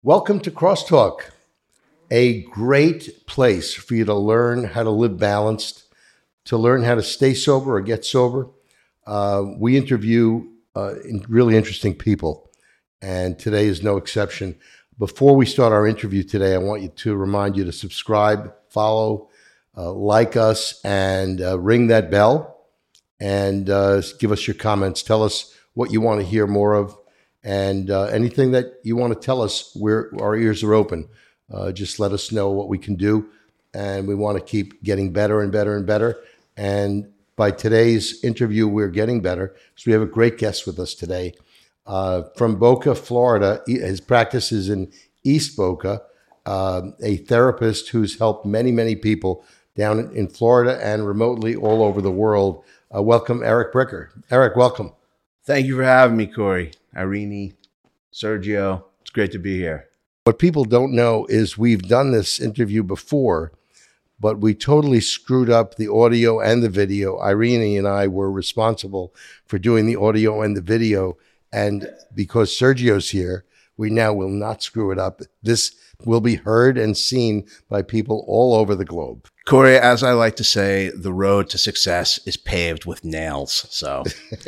Welcome to Crosstalk, a great place for you to learn how to live balanced, to learn how to stay sober or get sober. We interview really interesting people, and today is no exception. Before we start our interview today, I want you to remind you to subscribe, follow, like us, and ring that bell, and give us your comments. Tell us what you want to hear more of. And anything that you want to tell us, our ears are open. Just let us know what we can do. And we want to keep getting better and better and better. And by today's interview, we're getting better. So we have a great guest with us today. From Boca, Florida. His practice is in East Boca, a therapist who's helped many, many people down in Florida and remotely all over the world. Welcome, Eric Bricker. Eric, welcome. Thank you for having me, Corey, Irene, Sergio. It's great to be here. What people don't know is we've done this interview before, but we totally screwed up the audio and the video. Irene and I were responsible for doing the audio and the video. And because Sergio's here, we now will not screw it up. This will be heard and seen by people all over the globe. Corey, as I like to say, the road to success is paved with nails. So,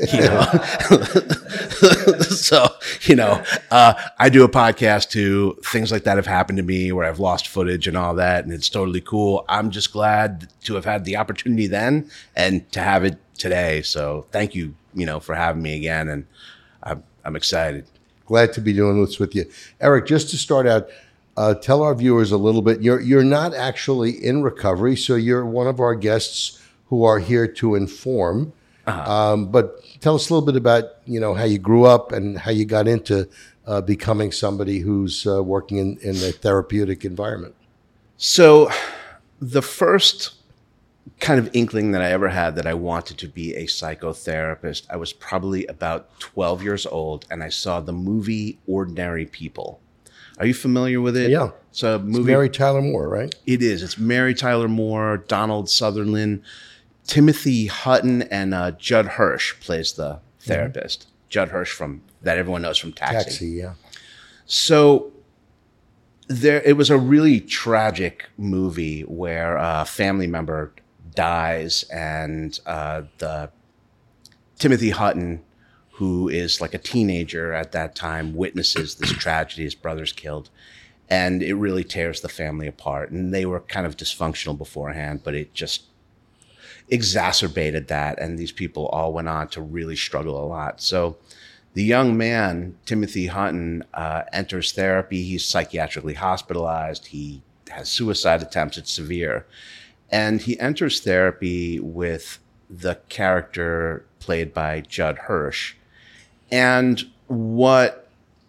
I do a podcast too. Things like that have happened to me where I've lost footage and all that, and it's totally cool. I'm just glad to have had the opportunity then and to have it today. So thank you, for having me again. And I'm excited. Glad to be doing this with you. Eric, just to start out, tell our viewers a little bit. You're not actually in recovery, so you're one of our guests who are here to inform. But tell us a little bit about how you grew up and how you got into becoming somebody who's working in a therapeutic environment. So the first kind of inkling that I ever had that I wanted to be a psychotherapist, I was probably about 12 years old, and I saw the movie Ordinary People. Are you familiar with it? Yeah. It's a movie. It's Mary Tyler Moore, right? It is. It's Mary Tyler Moore, Donald Sutherland, Timothy Hutton, and Judd Hirsch plays the therapist. Mm-hmm. Judd Hirsch that everyone knows from Taxi. Taxi, yeah. So it was a really tragic movie where a family member dies, and the Timothy Hutton, who is like a teenager at that time, witnesses this tragedy. His brother's killed, and it really tears the family apart. And they were kind of dysfunctional beforehand, but it just exacerbated that. And these people all went on to really struggle a lot. So the young man, Timothy Hutton, enters therapy. He's psychiatrically hospitalized. He has suicide attempts. It's severe. And he enters therapy with the character played by Judd Hirsch. And what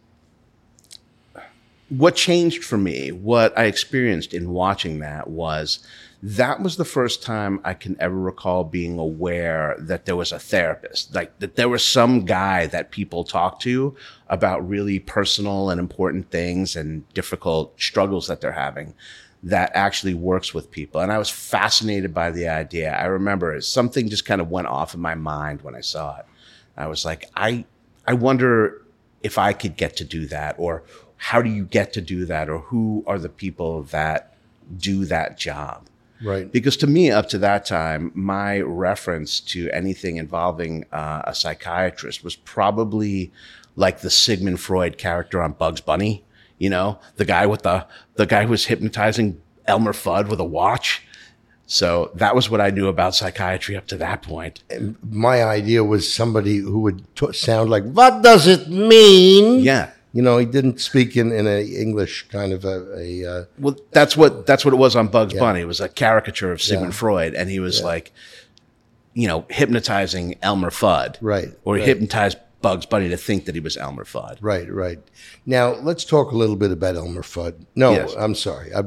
changed for me, what I experienced in watching that was the first time I can ever recall being aware that there was a therapist, like that there was some guy that people talk to about really personal and important things and difficult struggles that they're having that actually works with people. And I was fascinated by the idea. I remember something just kind of went off in my mind when I saw it. I was like, I wonder if I could get to do that, or how do you get to do that, or who are the people that do that job? Right. Because to me, up to that time, my reference to anything involving a psychiatrist was probably like the Sigmund Freud character on Bugs Bunny. The guy who was hypnotizing Elmer Fudd with a watch. So that was what I knew about psychiatry up to that point. And my idea was somebody who would sound like, what does it mean? Yeah. He didn't speak in a English kind of a well, that's what it was on Bugs Bunny. It was a caricature of Sigmund Freud, and he was like, hypnotizing Elmer Fudd. Right. Or hypnotized Bugs Bunny to think that he was Elmer Fudd. Right. Now let's talk a little bit about Elmer Fudd. No, yes. I'm sorry. I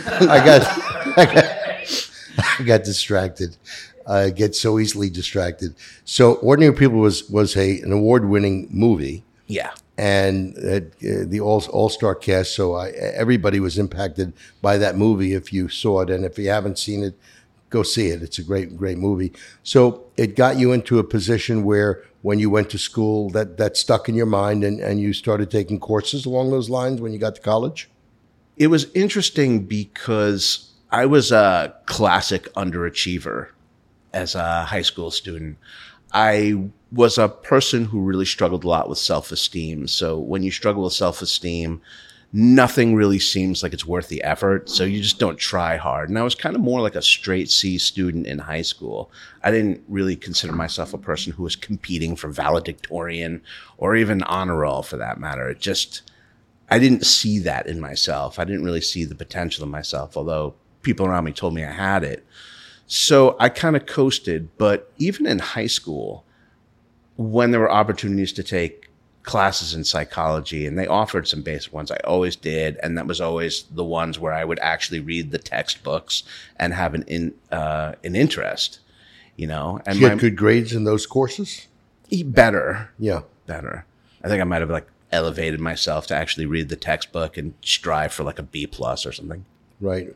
got distracted. I get so easily distracted. So Ordinary People was an award-winning movie. Yeah. And the all-star cast. So everybody was impacted by that movie if you saw it. And if you haven't seen it, go see it. It's a great movie. So it got you into a position where when you went to school that stuck in your mind and you started taking courses along those lines when you got to college? It was interesting because I was a classic underachiever as a high school student. I was a person who really struggled a lot with self-esteem. So when you struggle with self-esteem, nothing really seems like it's worth the effort. So you just don't try hard. And I was kind of more like a straight C student in high school. I didn't really consider myself a person who was competing for valedictorian or even honor roll for that matter. I didn't see that in myself. I didn't really see the potential in myself, although people around me told me I had it. So I kind of coasted. But even in high school, when there were opportunities to take classes in psychology, and they offered some basic ones, I always did. And that was always the ones where I would actually read the textbooks and have an interest, you know. And Did you get good grades in those courses? Better. Yeah. Better. I think I might have like elevated myself to actually read the textbook and strive for like a B+ or something. Right.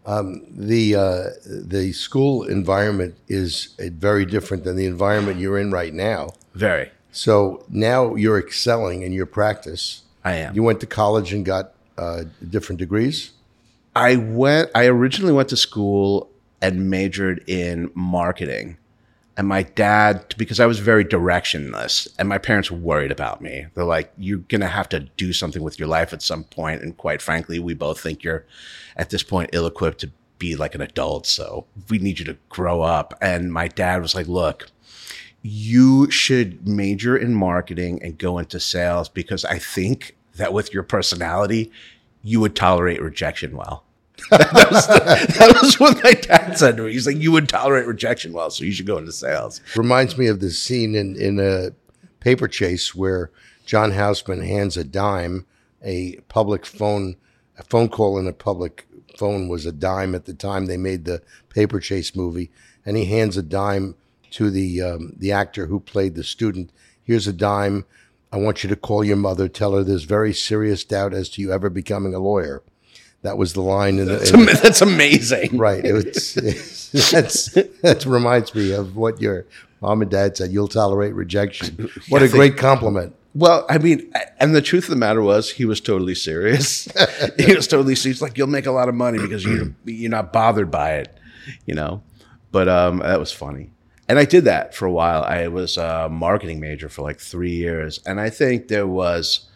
The school environment is very different than the environment you're in right now. Very. So now you're excelling in your practice. I am. You went to college and got different degrees? I originally went to school and majored in marketing. And my dad, because I was very directionless, and my parents were worried about me. They're like, you're going to have to do something with your life at some point. And quite frankly, we both think you're at this point ill-equipped to be like an adult. So we need you to grow up. And my dad was like, look, you should major in marketing and go into sales because I think that with your personality, you would tolerate rejection well. That was what my dad said to me. He's like, you would tolerate rejection well, so you should go into sales. Reminds me of this scene in a Paper Chase where John Houseman hands a dime, a phone call in a public phone was a dime at the time they made the Paper Chase movie, and he hands a dime to the actor who played the student. Here's a dime. I want you to call your mother. Tell her there's very serious doubt as to you ever becoming a lawyer. That was the line. That's amazing. Right. That reminds me of what your mom and dad said. You'll tolerate rejection. What a great compliment. Well, I mean, and the truth of the matter was he was totally serious. He was totally serious. Like, you'll make a lot of money because you're not bothered by it, you know. But that was funny. And I did that for a while. I was a marketing major for like 3 years. And I think there was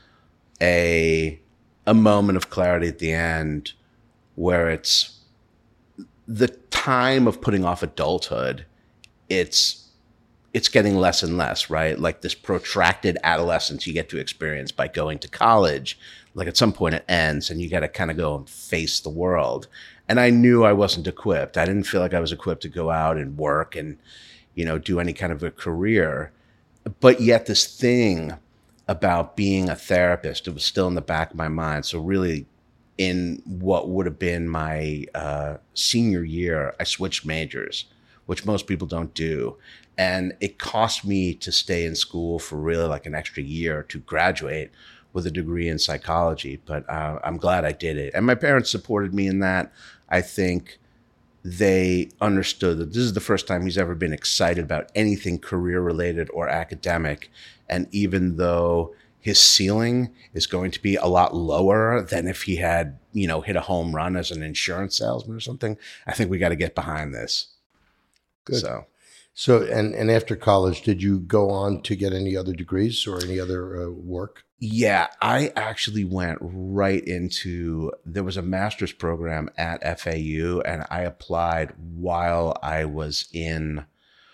a moment of clarity at the end where it's the time of putting off adulthood. It's getting less and less, right? Like this protracted adolescence you get to experience by going to college. Like at some point it ends and you got to kind of go and face the world. And I knew I wasn't equipped. I didn't feel like I was equipped to go out and work and, you know, do any kind of a career. But yet this thing about being a therapist, it was still in the back of my mind. So really in what would have been my senior year, I switched majors, which most people don't do. And it cost me to stay in school for really like an extra year to graduate with a degree in psychology. But I'm glad I did it. And my parents supported me in that. I think they understood that this is the first time he's ever been excited about anything career related or academic. And even though his ceiling is going to be a lot lower than if he had, you know, hit a home run as an insurance salesman or something, I think we got to get behind this. Good. So, and after college, did you go on to get any other degrees or any other work? Yeah, I actually went right into, there was a master's program at FAU and I applied while I was in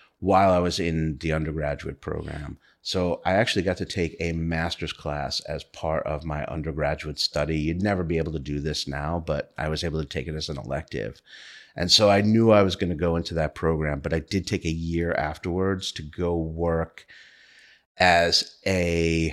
the undergraduate program. So I actually got to take a master's class as part of my undergraduate study. You'd never be able to do this now, but I was able to take it as an elective. And so I knew I was going to go into that program, but I did take a year afterwards to go work as a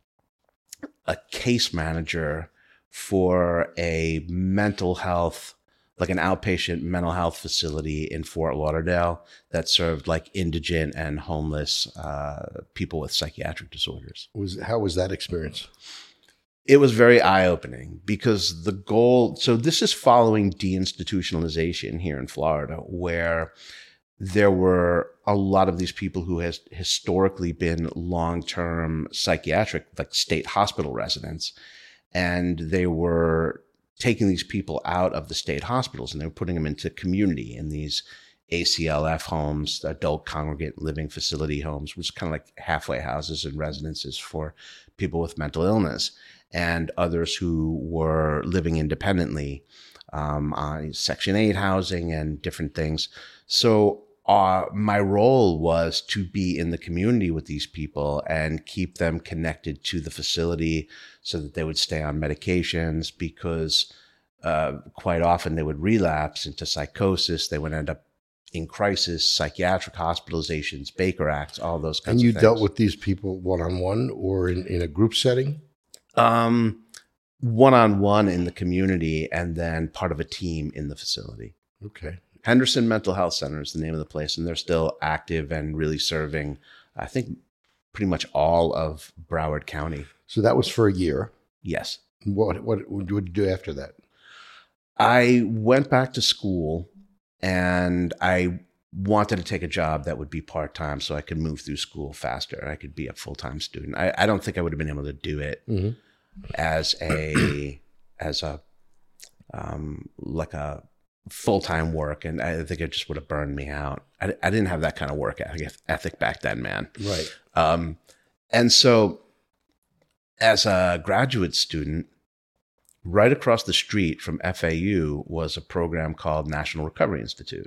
case manager for a mental health, like an outpatient mental health facility in Fort Lauderdale that served like indigent and homeless people with psychiatric disorders. How was that experience? It was very eye-opening because the goal, so this is following deinstitutionalization here in Florida, where there were a lot of these people who has historically been long-term psychiatric, like state hospital residents, and they were taking these people out of the state hospitals and they were putting them into community in these ACLF homes, adult congregate living facility homes, which is kind of like halfway houses and residences for people with mental illness, and others who were living independently on Section 8 housing and different things. So my role was to be in the community with these people and keep them connected to the facility so that they would stay on medications, because quite often they would relapse into psychosis. They would end up in crisis, psychiatric hospitalizations, Baker Acts, all those kinds of things. And you dealt with these people one-on-one or in a group setting? One-on-one in the community, and then part of a team in the facility. Okay. Henderson Mental Health Center is the name of the place, and they're still active and really serving, I think, pretty much all of Broward County. So that was for a year. Yes. What would you do after that? I went back to school, and I wanted to take a job that would be part-time so I could move through school faster. I could be a full-time student. I don't think I would have been able to do it as a full-time work, and I think it just would have burned me out. I didn't have that kind of work ethic back then, man. Right. And so as a graduate student, right across the street from FAU was a program called National Recovery Institute.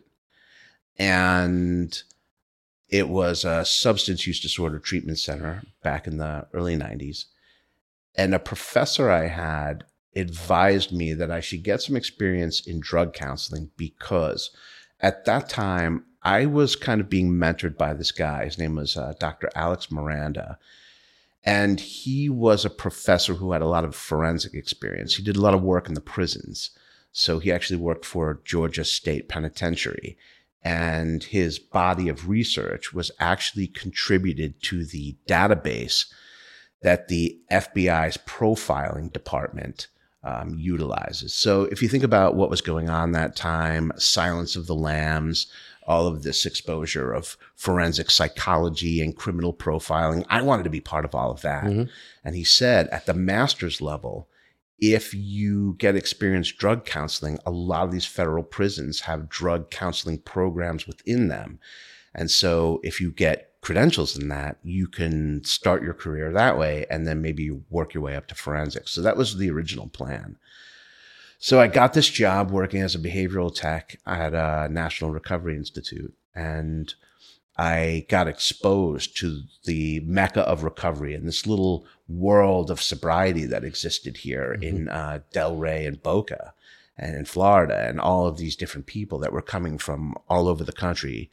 And it was a substance use disorder treatment center back in the early 90s. And a professor I had advised me that I should get some experience in drug counseling, because at that time I was kind of being mentored by this guy. His name was Dr. Alex Miranda. And he was a professor who had a lot of forensic experience. He did a lot of work in the prisons. So he actually worked for Georgia State Penitentiary. And his body of research was actually contributed to the database that the FBI's profiling department utilizes. So if you think about what was going on that time, Silence of the Lambs, all of this exposure of forensic psychology and criminal profiling, I wanted to be part of all of that. Mm-hmm. And he said at the master's level, if you get experienced drug counseling, a lot of these federal prisons have drug counseling programs within them. And so if you get credentials in that, you can start your career that way and then maybe work your way up to forensics. So that was the original plan. So I got this job working as a behavioral tech at a National Recovery Institute, and I got exposed to the mecca of recovery and this little world of sobriety that existed here in Delray and Boca and in Florida, and all of these different people that were coming from all over the country,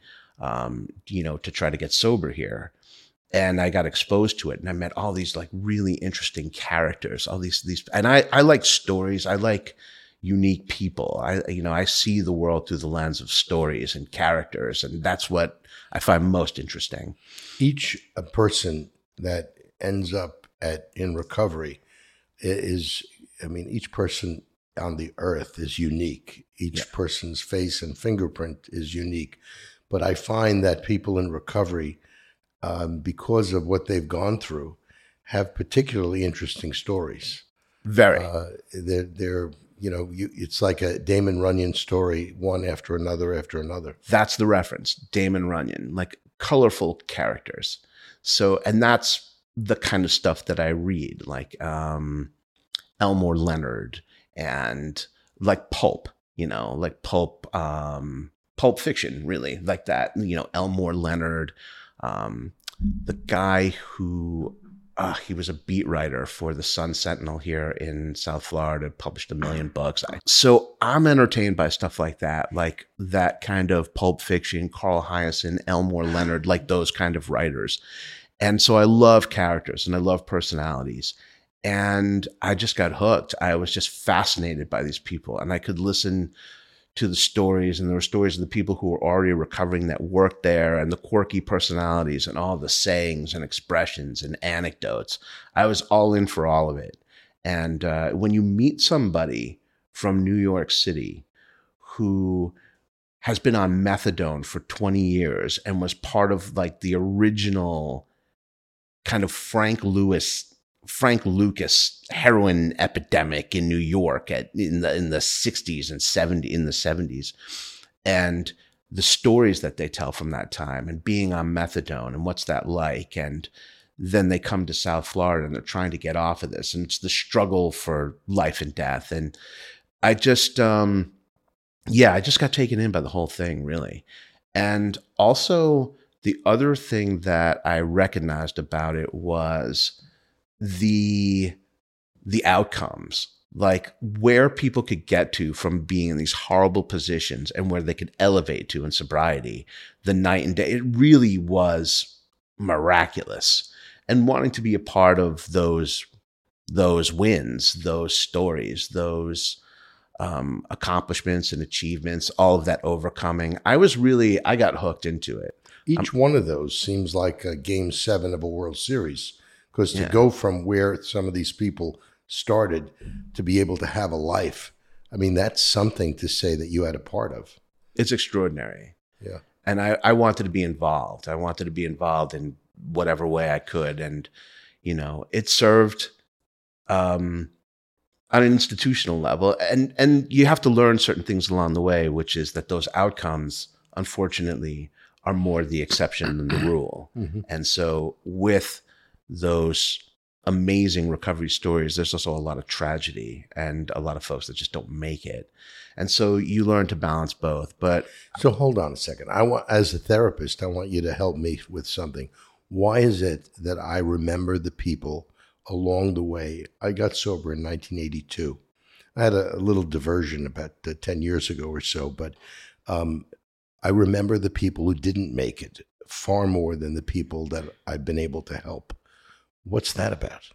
to try to get sober here. And I got exposed to it, and I met all these like really interesting characters, all these, and I like stories. I like unique people. I see the world through the lens of stories and characters, and that's what I find most interesting. Each person that ends up in recovery each person on the earth is unique. Each person's face and fingerprint is unique. But I find that people in recovery, because of what they've gone through, have particularly interesting stories. Very. They're it's like a Damon Runyon story, one after another after another. That's the reference, Damon Runyon, like colorful characters. So, and that's the kind of stuff that I read, like Elmore Leonard and like Pulp, Pulp Fiction, really, like that. Elmore Leonard, the guy who he was a beat writer for the Sun Sentinel here in South Florida, published 1 million books. So I'm entertained by stuff like that kind of Pulp Fiction, Carl Hiaasen, Elmore Leonard, like those kind of writers. And so I love characters and I love personalities. And I just got hooked. I was just fascinated by these people, and I could listen to the stories, and there were stories of the people who were already recovering that worked there, and the quirky personalities and all the sayings and expressions and anecdotes. I was all in for all of it. And when you meet somebody from New York City who has been on methadone for 20 years and was part of like the original kind of Frank Lucas heroin epidemic in New York in the 60s and 70s. And the stories that they tell from that time and being on methadone and what's that like. And then they come to South Florida and they're trying to get off of this. And it's the struggle for life and death. And I just, I just got taken in by the whole thing, really. And also the other thing that I recognized about it was the outcomes, like where people could get to from being in these horrible positions and where they could elevate to in sobriety, the night and day. It really was miraculous. And wanting to be a part of those wins, those stories, those accomplishments and achievements, all of that overcoming, I got hooked into it. Each one of those seems like a Game 7 of a World Series, because to go from where some of these people started to be able to have a life, I mean, that's something to say that you had a part of. It's extraordinary. Yeah. And I wanted to be involved. I wanted to be involved in whatever way I could. And, it served on an institutional level. And you have to learn certain things along the way, which is that those outcomes, unfortunately, are more the exception than the rule. Mm-hmm. And so with those amazing recovery stories, there's also a lot of tragedy and a lot of folks that just don't make it. And so you learn to balance both. But so hold on a second. As a therapist, I want you to help me with something. Why is it that I remember the people along the way? I got sober in 1982. I had a little diversion about 10 years ago or so, but I remember the people who didn't make it far more than the people that I've been able to help. What's that about?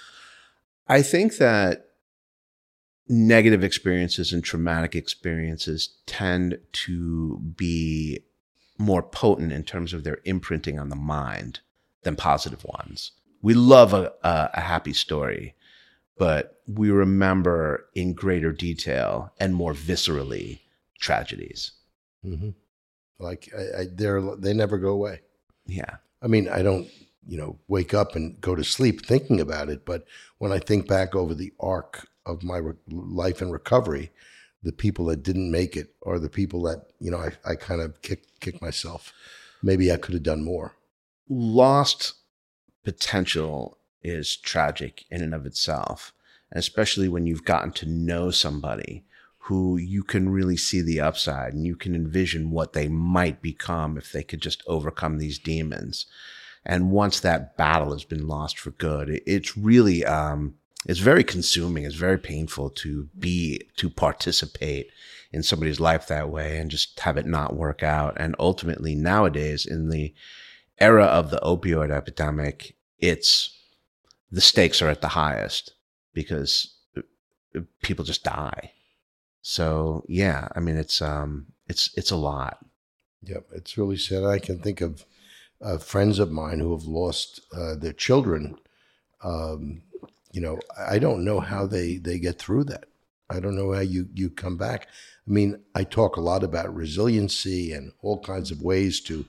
I think that negative experiences and traumatic experiences tend to be more potent in terms of their imprinting on the mind than positive ones. We love a happy story, but we remember in greater detail and more viscerally tragedies. Mm-hmm. Like they never go away. Yeah. I mean, I don't, wake up and go to sleep thinking about it. But when I think back over the arc of my life and recovery, the people that didn't make it are the people that, I kind of kick myself. Maybe I could have done more. Lost potential is tragic in and of itself, and especially when you've gotten to know somebody who you can really see the upside and you can envision what they might become if they could just overcome these demons. And once that battle has been lost for good, it's really, it's very consuming. It's very painful to participate in somebody's life that way and just have it not work out. And ultimately nowadays, in the era of the opioid epidemic, the stakes are at the highest because people just die. So yeah, I mean, it's a lot. Yeah, it's really sad. I can think of friends of mine who have lost their children. I don't know how they get through that. I don't know how you come back. I mean, I talk a lot about resiliency and all kinds of ways to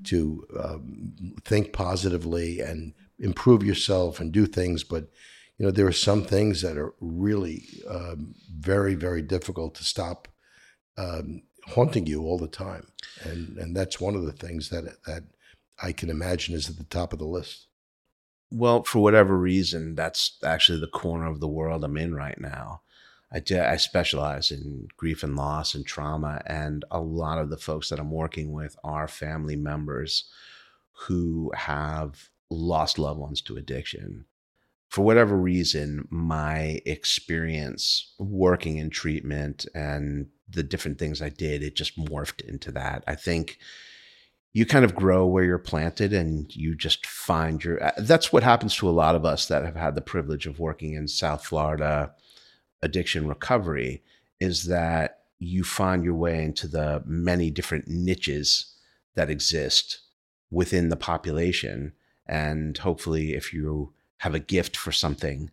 think positively and improve yourself and do things. But, there are some things that are really very, very difficult to stop haunting you all the time. And that's one of the things that I can imagine is at the top of the list. Well, for whatever reason, that's actually the corner of the world I'm in right now. I specialize in grief and loss and trauma, and a lot of the folks that I'm working with are family members who have lost loved ones to addiction. For whatever reason, my experience working in treatment and the different things I did, it just morphed into that. I think you kind of grow where you're planted and you just find that's what happens to a lot of us that have had the privilege of working in South Florida addiction recovery, is that you find your way into the many different niches that exist within the population. And hopefully if you have a gift for something,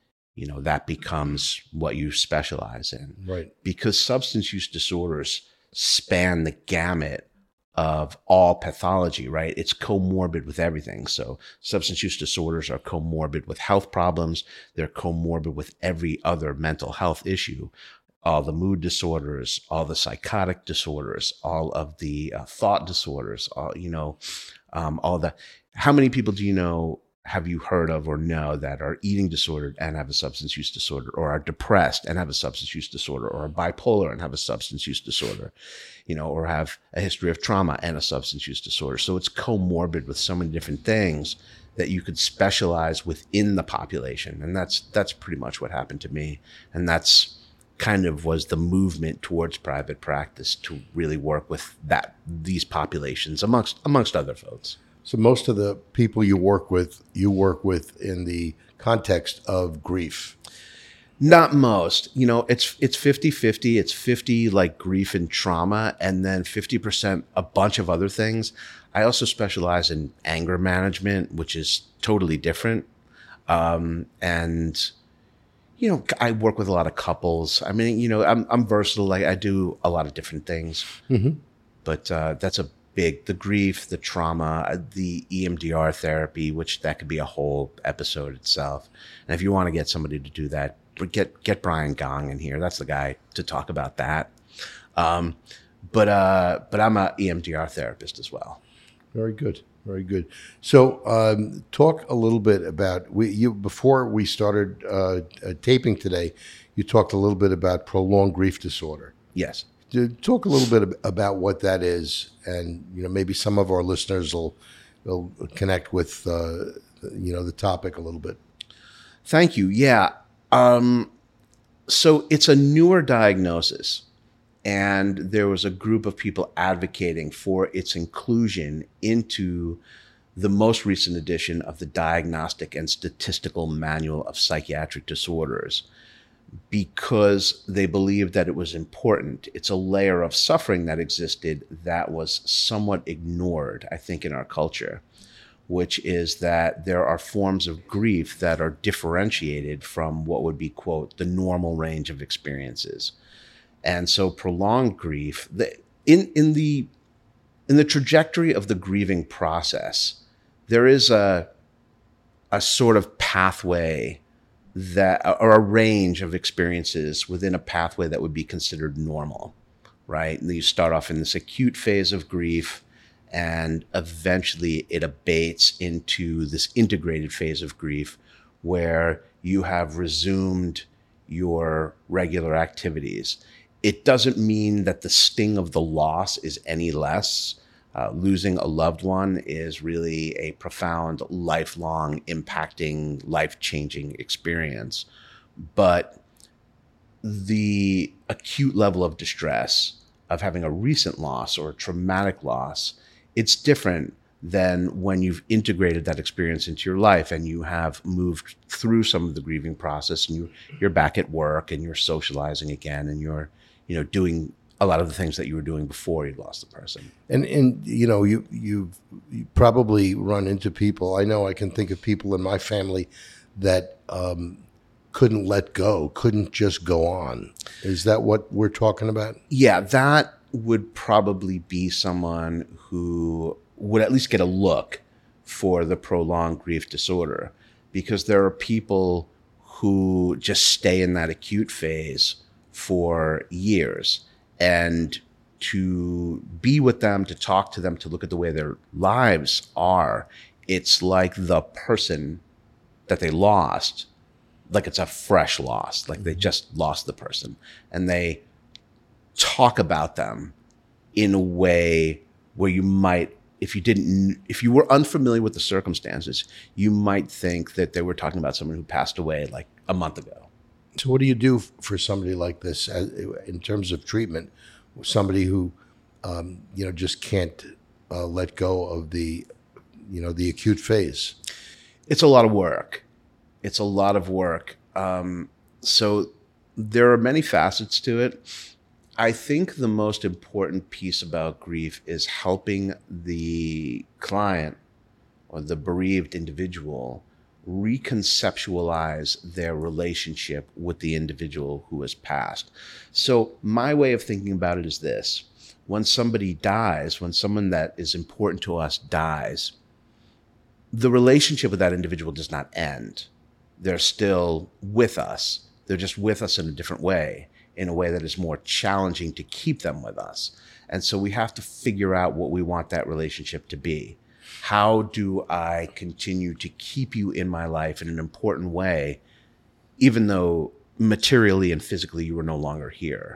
that becomes what you specialize in. Right. Because substance use disorders span the gamut of all pathology, right? It's comorbid with everything. So substance use disorders are comorbid with health problems. They're comorbid with every other mental health issue. All the mood disorders, all the psychotic disorders, all of the thought disorders, all the, how many people do you know, have you heard of or know that are eating disordered and have a substance use disorder, or are depressed and have a substance use disorder, or are bipolar and have a substance use disorder, or have a history of trauma and a substance use disorder? So it's comorbid with so many different things that you could specialize within the population. And that's pretty much what happened to me. And that's kind of was the movement towards private practice, to really work with these populations amongst other folks. So most of the people you work with in the context of grief. Not most. It's 50-50. It's 50 like grief and trauma, and then 50% a bunch of other things. I also specialize in anger management, which is totally different. I work with a lot of couples. I mean, I'm versatile. Like, I do a lot of different things. Mm-hmm. But that's the grief, the trauma, the EMDR therapy, which that could be a whole episode itself. And if you want to get somebody to do that, get Brian Gong in here. That's the guy to talk about that. But I'm a EMDR therapist as well. Very good. Very good. So talk a little bit about, before we started taping today, you talked a little bit about prolonged grief disorder. Yes. Talk a little bit about what that is, and maybe some of our listeners will connect with the topic a little bit. Thank you. Yeah. So it's a newer diagnosis, and there was a group of people advocating for its inclusion into the most recent edition of the Diagnostic and Statistical Manual of Psychiatric Disorders, because they believed that it was important. It's a layer of suffering that existed that was somewhat ignored, I think, in our culture, which is that there are forms of grief that are differentiated from what would be, quote, the normal range of experiences. And so prolonged grief, in the trajectory of the grieving process, there is a sort of pathway or a range of experiences within a pathway that would be considered normal, right? And you start off in this acute phase of grief, and eventually it abates into this integrated phase of grief where you have resumed your regular activities. It doesn't mean that the sting of the loss is any less. Losing a loved one is really a profound, lifelong, impacting, life-changing experience. But the acute level of distress of having a recent loss or a traumatic loss, it's different than when you've integrated that experience into your life and you have moved through some of the grieving process, and you're back at work and you're socializing again, and you're doing a lot of the things that you were doing before you lost the person. And you probably run into people. I know I can think of people in my family that couldn't let go, couldn't just go on. Is that what we're talking about? Yeah, that would probably be someone who would at least get a look for the prolonged grief disorder, because there are people who just stay in that acute phase for years. And to be with them, to talk to them, to look at the way their lives are, it's like the person that they lost, like it's a fresh loss, like they just lost the person. And they talk about them in a way where you might, if you were unfamiliar with the circumstances, you might think that they were talking about someone who passed away like a month ago. So what do you do for somebody like this in terms of treatment? Somebody who, just can't let go of the acute phase. It's a lot of work. So there are many facets to it. I think the most important piece about grief is helping the client or the bereaved individual reconceptualize their relationship with the individual who has passed. So my way of thinking about it is this. when somebody dies, when someone that is important to us dies, the relationship with that individual does not end. They're still with us. They're just with us in a different way, in a way that is more challenging to keep them with us. And so we have to figure out what we want that relationship to be. How do I continue to keep you in my life in an important way, even though materially and physically you are no longer here?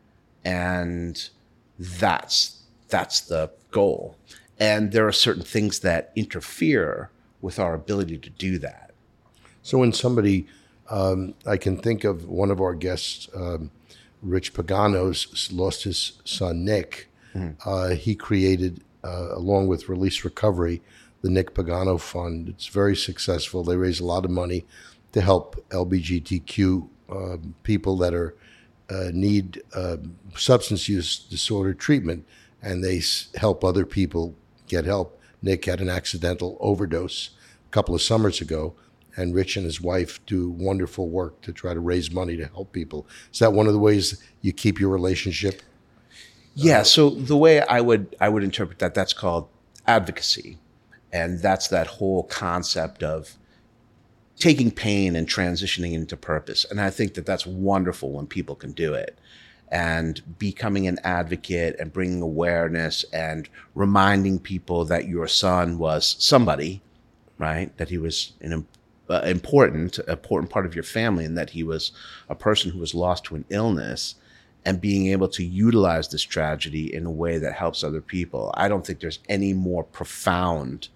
And that's the goal. And there are certain things that interfere with our ability to do that. So when somebody, I can think of one of our guests, Rich Pagano's lost his son, Nick. He created, along with Release Recovery, the Nick Pagano Fund. It's very successful. They raise a lot of money to help LGBTQ people that are need substance use disorder treatment, and they help other people get help. Nick had an accidental overdose a couple of summers ago, and Rich and his wife do wonderful work to try to raise money to help people. Is that one of the ways you keep your relationship? Yeah. So the way I would interpret that, that's called advocacy, and that's that whole concept of taking pain and transitioning into purpose. And I think that that's wonderful when people can do it. And becoming an advocate and bringing awareness and reminding people that your son was somebody, right? That he was an important part of your family, and that he was a person who was lost to an illness, and being able to utilize this tragedy in a way that helps other people. I don't think there's any more profound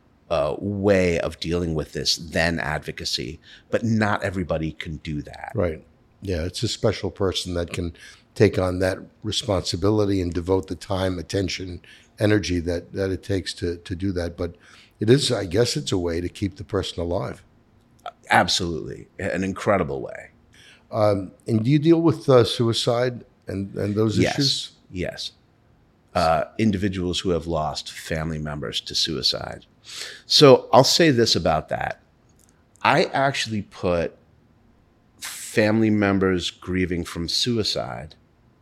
way of dealing with this than advocacy, but not everybody can do that. Right. Yeah, it's a special person that can take on that responsibility and devote the time, attention, energy that it takes to do that. But it is, I guess it's a way to keep the person alive. Absolutely. An incredible way. And do you deal with suicide and those issues? Yes. Individuals who have lost family members to suicide. So I'll say this about that. I actually put family members grieving from suicide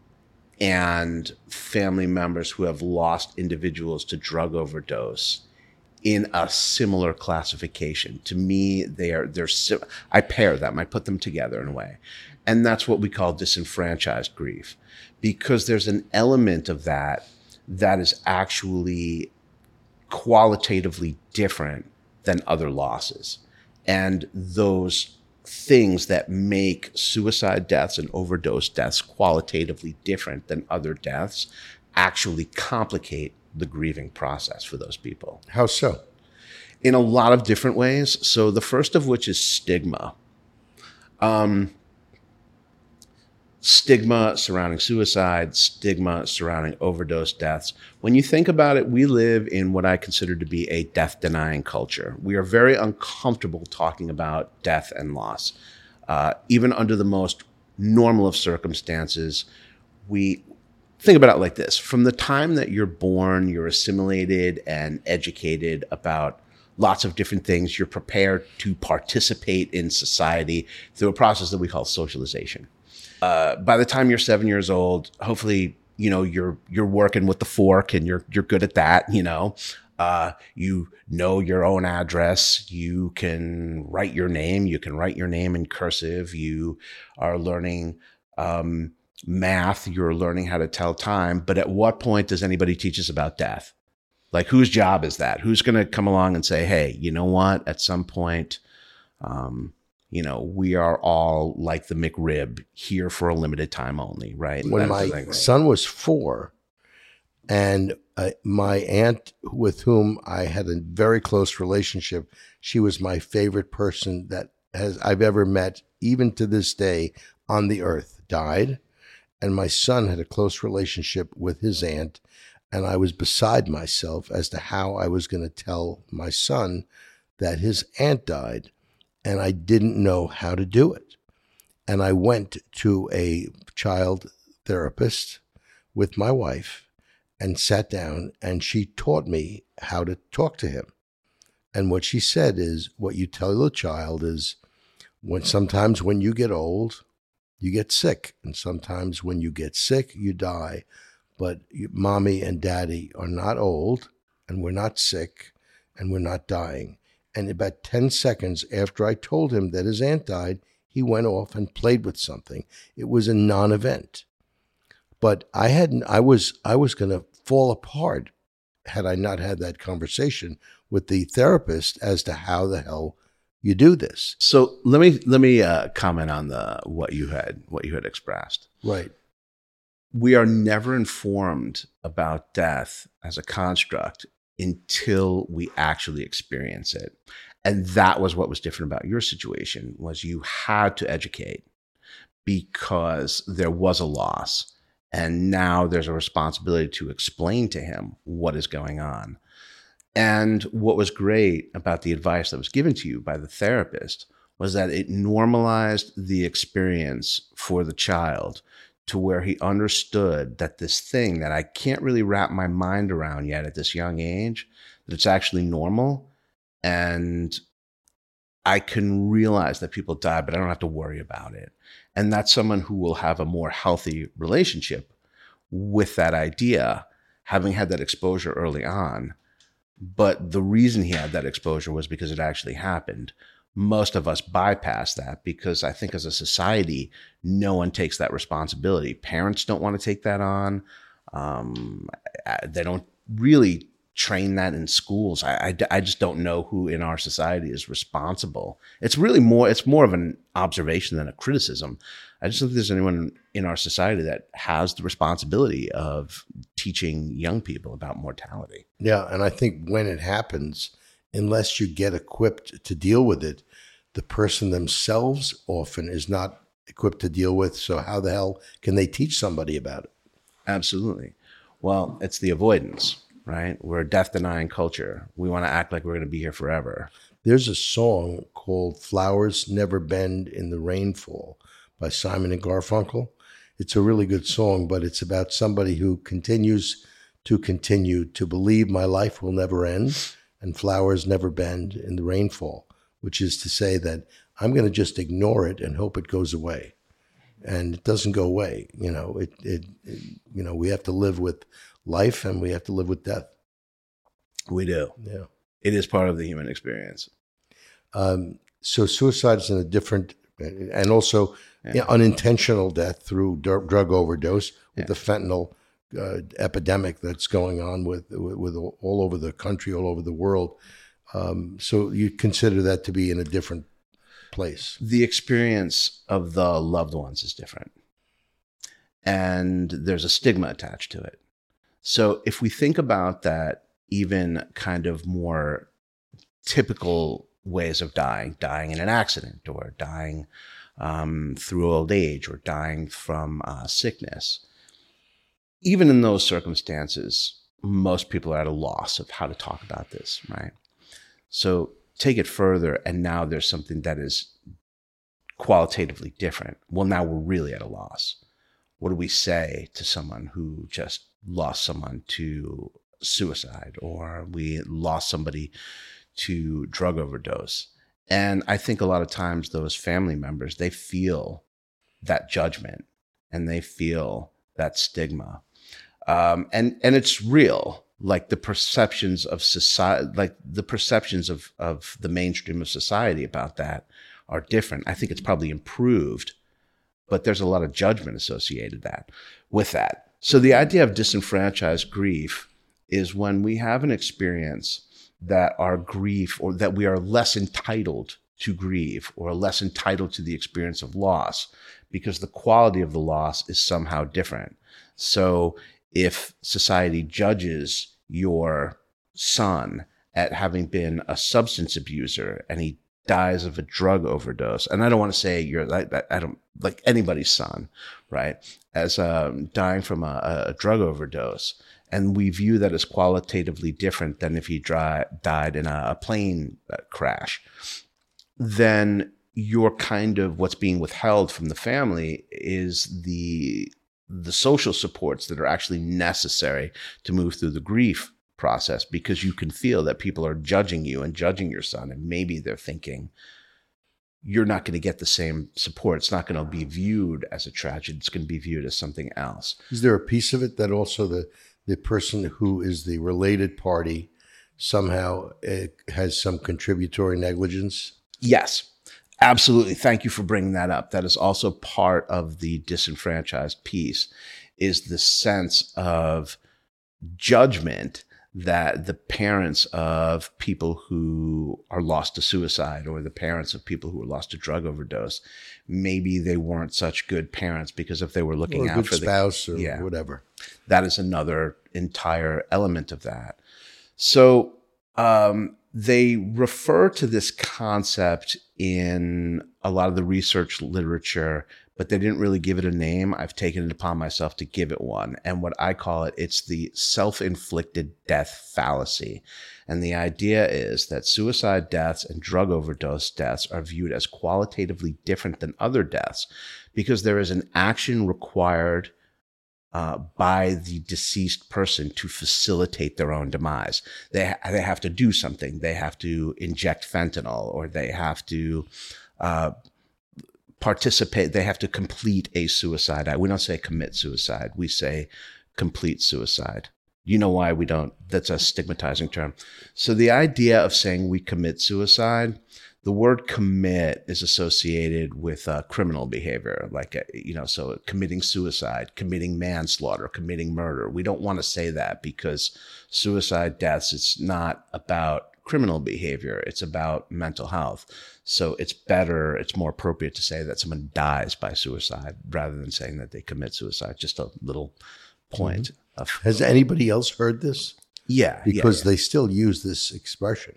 and family members who have lost individuals to drug overdose in a similar classification. To me, I pair them, I put them together in a way. And that's what we call disenfranchised grief, because there's an element of that is actually qualitatively different than other losses. And those things that make suicide deaths and overdose deaths qualitatively different than other deaths actually complicate the grieving process for those people. How so? In a lot of different ways. So the first of which is stigma. Stigma surrounding suicide, stigma surrounding overdose deaths. When you think about it, we live in what I consider to be a death-denying culture. We are very uncomfortable talking about death and loss. Even under the most normal of circumstances, we think about it like this. From the time that you're born, you're assimilated and educated about lots of different things. You're prepared to participate in society through a process that we call socialization. By the time you're 7 years old, hopefully, you're working with the fork and you're good at that. You know your own address. You can write your name. You can write your name in cursive. You are learning math. You're learning how to tell time. But at what point does anybody teach us about death? Like, whose job is that? Who's going to come along and say, hey, you know what? At some point, we are all like the McRib, here for a limited time only, right? When my son was 4, and my aunt, with whom I had a very close relationship, she was my favorite person that I've ever met, even to this day, on the earth, died. And my son had a close relationship with his aunt, and I was beside myself as to how I was going to tell my son that his aunt died. And I didn't know how to do it. And I went to a child therapist with my wife and sat down, and she taught me how to talk to him. And what she said is, what you tell the child is, sometimes when you get old, you get sick. And sometimes when you get sick, you die. but mommy and daddy are not old, and we're not sick, and we're not dying. And about 10 seconds after I told him that his aunt died, he went off and played with something. It was a non-event. But I was going to fall apart had I not had that conversation with the therapist as to how the hell you do this. So let me comment on what you had expressed. Right. We are never informed about death as a construct until we actually experience it. And that was what was different about your situation, was you had to educate because there was a loss. And now there's a responsibility to explain to him what is going on. And what was great about the advice that was given to you by the therapist was that it normalized the experience for the child to where he understood that this thing that I can't really wrap my mind around yet at this young age, that it's actually normal. And I can realize that people die, but I don't have to worry about it. And that's someone who will have a more healthy relationship with that idea, having had that exposure early on. But the reason he had that exposure was because it actually happened. Most of us bypass that because I think as a society, no one takes that responsibility. Parents don't want to take that on. They don't really train that in schools. I just don't know who in our society is responsible. It's more of an observation than a criticism. I just don't think there's anyone in our society that has the responsibility of teaching young people about mortality. Yeah, and I think when it happens, unless you get equipped to deal with it, the person themselves often is not equipped to deal with. So how the hell can they teach somebody about it? Absolutely. Well, it's the avoidance, right? We're a death-denying culture. We want to act like we're going to be here forever. There's a song called Flowers Never Bend in the Rainfall by Simon and Garfunkel. It's a really good song, but it's about somebody who continues to believe my life will never end and flowers never bend in the rainfall, which is to say that I'm going to just ignore it and hope it goes away. And it doesn't go away. We have to live with life and we have to live with death. We do. Yeah. It is part of the human experience. So suicide is in a different, and also unintentional death through drug overdose with the fentanyl epidemic that's going on with all over the country, all over the world. So you consider that to be in a different place. The experience of the loved ones is different. And there's a stigma attached to it. So if we think about that, even kind of more typical ways of dying in an accident or dying through old age or dying from sickness, even in those circumstances, most people are at a loss of how to talk about this, right? So take it further, and now there's something that is qualitatively different. Well, now we're really at a loss. What do we say to someone who just lost someone to suicide, or we lost somebody to drug overdose? And I think a lot of times those family members, they feel that judgment and they feel that stigma. And it's real. Like the perceptions of society, like the perceptions of the mainstream of society about that are different. I think it's probably improved, but there's a lot of judgment associated with that. So the idea of disenfranchised grief is when we have an experience that our grief, or that we are less entitled to grieve or less entitled to the experience of loss because the quality of the loss is somehow different. So if society judges your son at having been a substance abuser and he dies of a drug overdose, and I don't want to say you're like that, I don't like anybody's son, right, as dying from a drug overdose, and we view that as qualitatively different than if he died in a plane crash, then you're kind of, what's being withheld from the family is the social supports that are actually necessary to move through the grief process, because you can feel that people are judging you and judging your son. And maybe they're thinking, you're not going to get the same support. It's not going to be viewed as a tragedy. It's going to be viewed as something else. Is there a piece of it that also the person who is the related party somehow has some contributory negligence? Yes, absolutely. Thank you for bringing that up. That is also part of the disenfranchised piece, is the sense of judgment that the parents of people who are lost to suicide, or the parents of people who are lost to drug overdose, maybe they weren't such good parents, because if they were looking out for the spouse or whatever, that is another entire element of that. So they refer to this concept in a lot of the research literature, but they didn't really give it a name. I've taken it upon myself to give it one. And what I call it, it's the self-inflicted death fallacy. And the idea is that suicide deaths and drug overdose deaths are viewed as qualitatively different than other deaths because there is an action required by the deceased person to facilitate their own demise. They have to do something. They have to inject fentanyl, or they have to participate. They have to complete a suicide. We don't say commit suicide. We say complete suicide. You know why we don't? That's a stigmatizing term. So the idea of saying we commit suicide, the word commit is associated with criminal behavior, so committing suicide, committing manslaughter, committing murder. We don't want to say that because suicide deaths, it's not about criminal behavior. It's about mental health. So it's more appropriate to say that someone dies by suicide rather than saying that they commit suicide. Just a little point. Mm-hmm. Has anybody else heard this? Yeah. Because they still use this expression.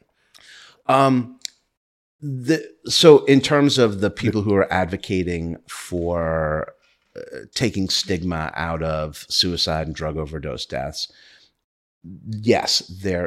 So in terms of the people who are advocating for taking stigma out of suicide and drug overdose deaths, yes, they're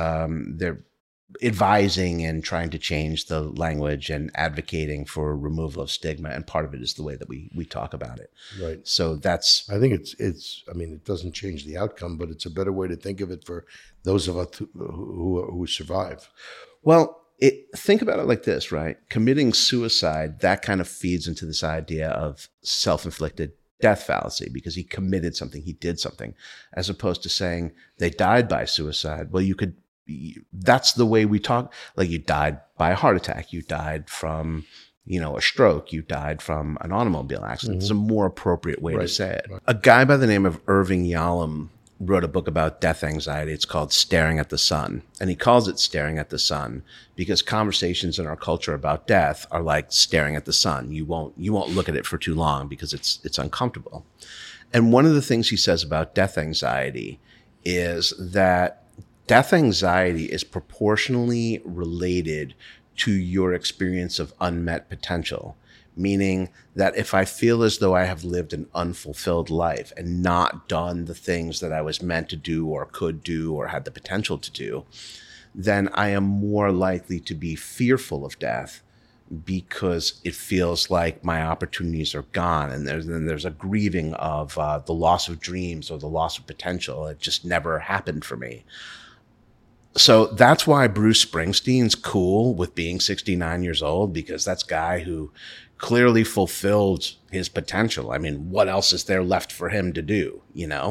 advising and trying to change the language and advocating for removal of stigma. And part of it is the way that we talk about it. Right. So I think it doesn't change the outcome, but it's a better way to think of it for those of us who survive. Well, think about it like this, right? Committing suicide, that kind of feeds into this idea of self-inflicted death fallacy because he committed something, he did something, as opposed to saying they died by suicide. Well, that's the way we talk. Like, you died by a heart attack, you died from, a stroke, you died from an automobile accident. Mm-hmm. It's a more appropriate way to say it. Right. A guy by the name of Irving Yalom wrote a book about death anxiety. It's called Staring at the Sun. And he calls it Staring at the Sun because conversations in our culture about death are like staring at the sun. You won't look at it for too long because it's uncomfortable. And one of the things he says about death anxiety is that death anxiety is proportionally related to your experience of unmet potential. Meaning that if I feel as though I have lived an unfulfilled life and not done the things that I was meant to do or could do or had the potential to do, then I am more likely to be fearful of death because it feels like my opportunities are gone. And there's a grieving of the loss of dreams or the loss of potential. It just never happened for me. So that's why Bruce Springsteen's cool with being 69 years old, because that's a guy who clearly fulfilled his potential. I mean, what else is there left for him to do,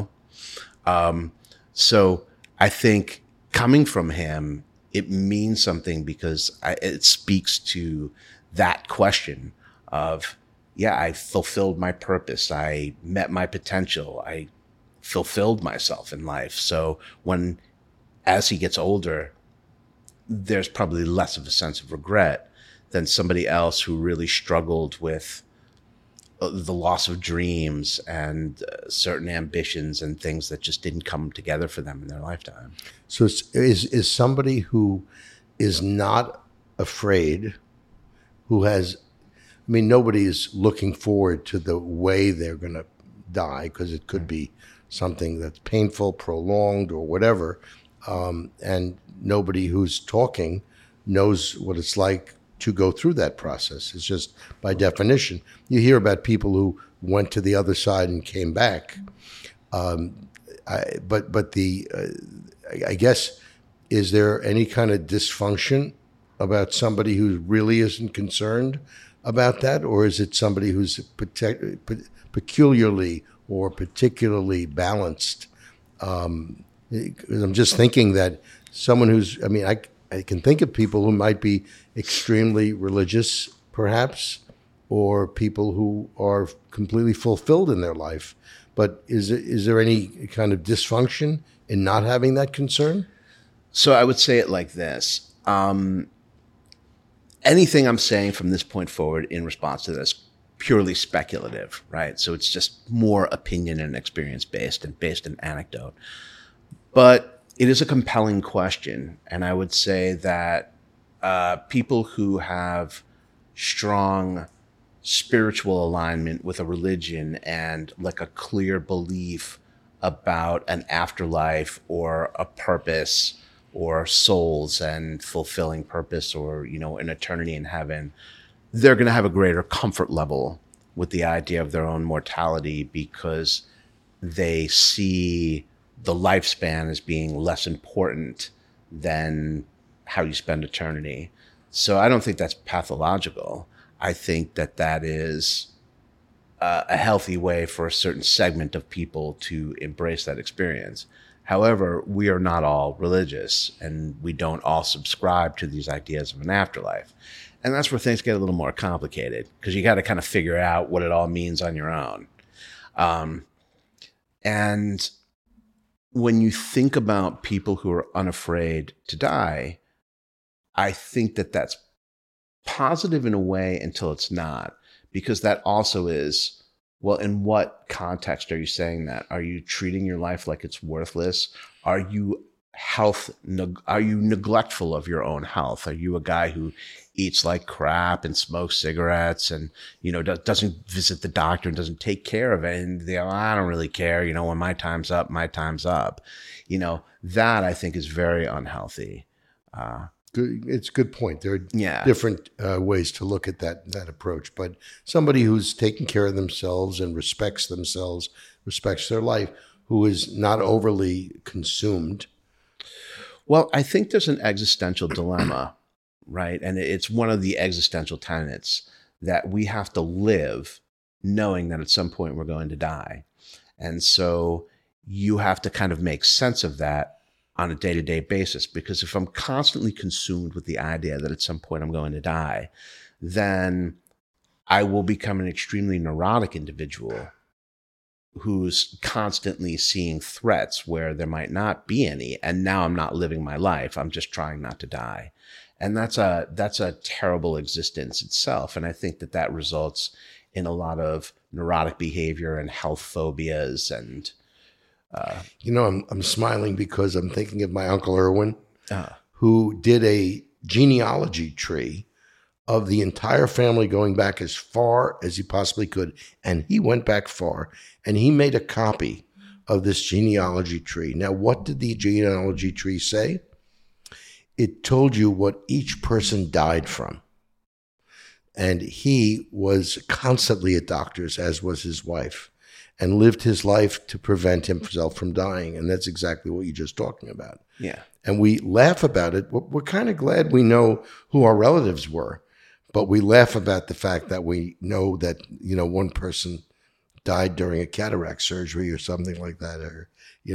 So I think coming from him, it means something because it speaks to that question of, I fulfilled my purpose. I met my potential. I fulfilled myself in life. So as he gets older, there's probably less of a sense of regret than somebody else who really struggled with the loss of dreams and certain ambitions and things that just didn't come together for them in their lifetime. So is somebody who is not afraid, nobody is looking forward to the way they're going to die because it could be something that's painful, prolonged, or whatever. And nobody who's talking knows what it's like to go through that process. It's just by definition. You hear about people who went to the other side and came back. I guess, is there any kind of dysfunction about somebody who really isn't concerned about that, or is it somebody who's peculiarly or particularly balanced? 'Cause I'm just thinking that someone who's, I mean, I can think of people who might be extremely religious, perhaps, or people who are completely fulfilled in their life. But is there any kind of dysfunction in not having that concern? So I would say it like this. Anything I'm saying from this point forward in response to this, purely speculative, right? So it's just more opinion and experience based and based in anecdote. But it is a compelling question. And I would say that people who have strong spiritual alignment with a religion and like a clear belief about an afterlife or a purpose or souls and fulfilling purpose or, an eternity in heaven, they're going to have a greater comfort level with the idea of their own mortality because they see the lifespan as being less important than how you spend eternity. So I don't think that's pathological. I think that is a healthy way for a certain segment of people to embrace that experience. However, we are not all religious and we don't all subscribe to these ideas of an afterlife. And that's where things get a little more complicated because you got to kind of figure out what it all means on your own. And when you think about people who are unafraid to die, I think that that's positive in a way until it's not, because that also is, well, in what context are you saying that? Are you treating your life like it's worthless? Are you neglectful of your own health? Are you a guy who eats like crap and smokes cigarettes and, doesn't visit the doctor and doesn't take care of it? And I don't really care. When my time's up, my time's up. That I think is very unhealthy. It's a good point. There are different ways to look at that approach. But somebody who's taking care of themselves and respects themselves, respects their life, who is not overly consumed. Well, I think there's an existential dilemma, right? And it's one of the existential tenets that we have to live knowing that at some point we're going to die. And so you have to kind of make sense of that on a day-to-day basis, because if I'm constantly consumed with the idea that at some point I'm going to die, then I will become an extremely neurotic individual who's constantly seeing threats where there might not be any. And now I'm not living my life. I'm just trying not to die. And that's a terrible existence itself. And I think that results in a lot of neurotic behavior and health phobias and I'm smiling because I'm thinking of my Uncle Irwin, who did a genealogy tree of the entire family going back as far as he possibly could. And he went back far and he made a copy of this genealogy tree. Now, what did the genealogy tree say? It told you what each person died from. And he was constantly at doctors, as was his wife, and lived his life to prevent himself from dying. And that's exactly what you're just talking about. Yeah. And we laugh about it. We're kind of glad we know who our relatives were, but we laugh about the fact that we know that, one person died during a cataract surgery or something like that. Or,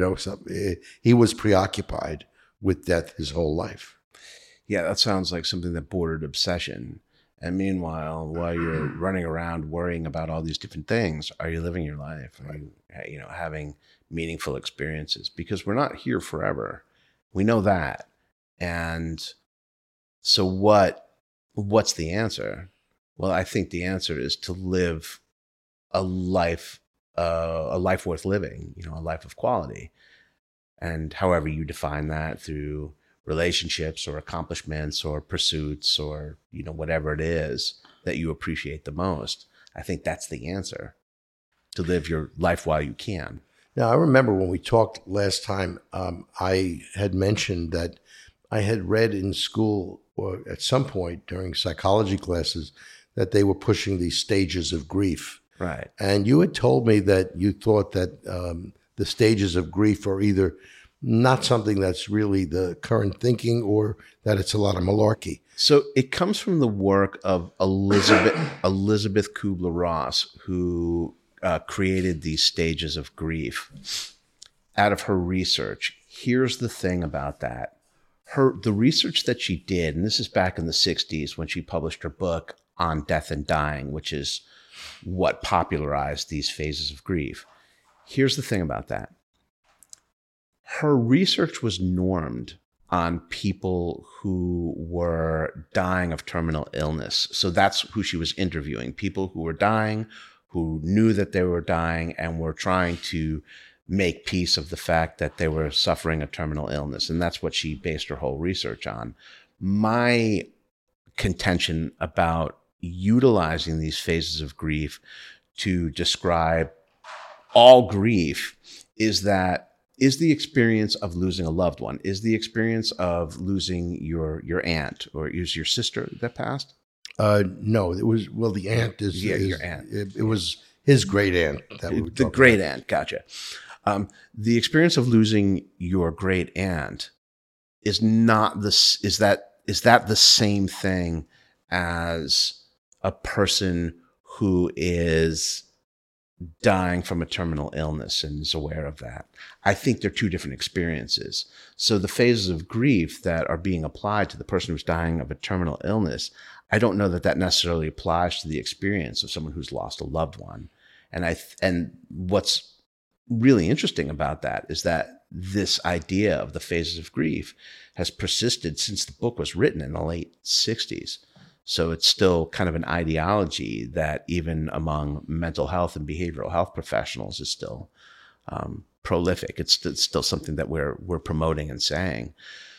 he was preoccupied with death his whole life. Yeah, that sounds like something that bordered obsession. And meanwhile, while you're running around worrying about all these different things, are you living your life? Are you, having meaningful experiences? Because we're not here forever. We know that. And so what's the answer? Well, I think the answer is to live a life worth living, a life of quality. And however you define that through relationships or accomplishments or pursuits or, whatever it is that you appreciate the most. I think that's the answer, to live your life while you can. Now, I remember when we talked last time, I had mentioned that I had read in school or at some point during psychology classes that they were pushing these stages of grief. Right. And you had told me that you thought that the stages of grief are either not something that's really the current thinking, or that it's a lot of malarkey. So it comes from the work of Elizabeth Kubler-Ross, who created these stages of grief out of her research. Here's the thing about that. The research that she did, and this is back in the 60s when she published her book on death and dying, which is what popularized these phases of grief. Here's the thing about that. Her research was normed on people who were dying of terminal illness. So that's who she was interviewing, people who were dying, who knew that they were dying and were trying to make peace of the fact that they were suffering a terminal illness. And that's what she based her whole research on. My contention about utilizing these phases of grief to describe all grief is the experience of losing a loved one, is the experience of losing your aunt, or is your sister that passed? No, it was, well, the aunt is, your aunt. It was his great aunt. The great aunt, gotcha. The experience of losing your great aunt is not this. Is that the same thing as a person who is dying from a terminal illness and is aware of that? I think they're two different experiences. So the phases of grief that are being applied to the person who's dying of a terminal illness, I don't know that necessarily applies to the experience of someone who's lost a loved one. And what's really interesting about that is that this idea of the phases of grief has persisted since the book was written in the late 60s. So it's still kind of an ideology that even among mental health and behavioral health professionals is still prolific. It's still something that we're promoting and saying.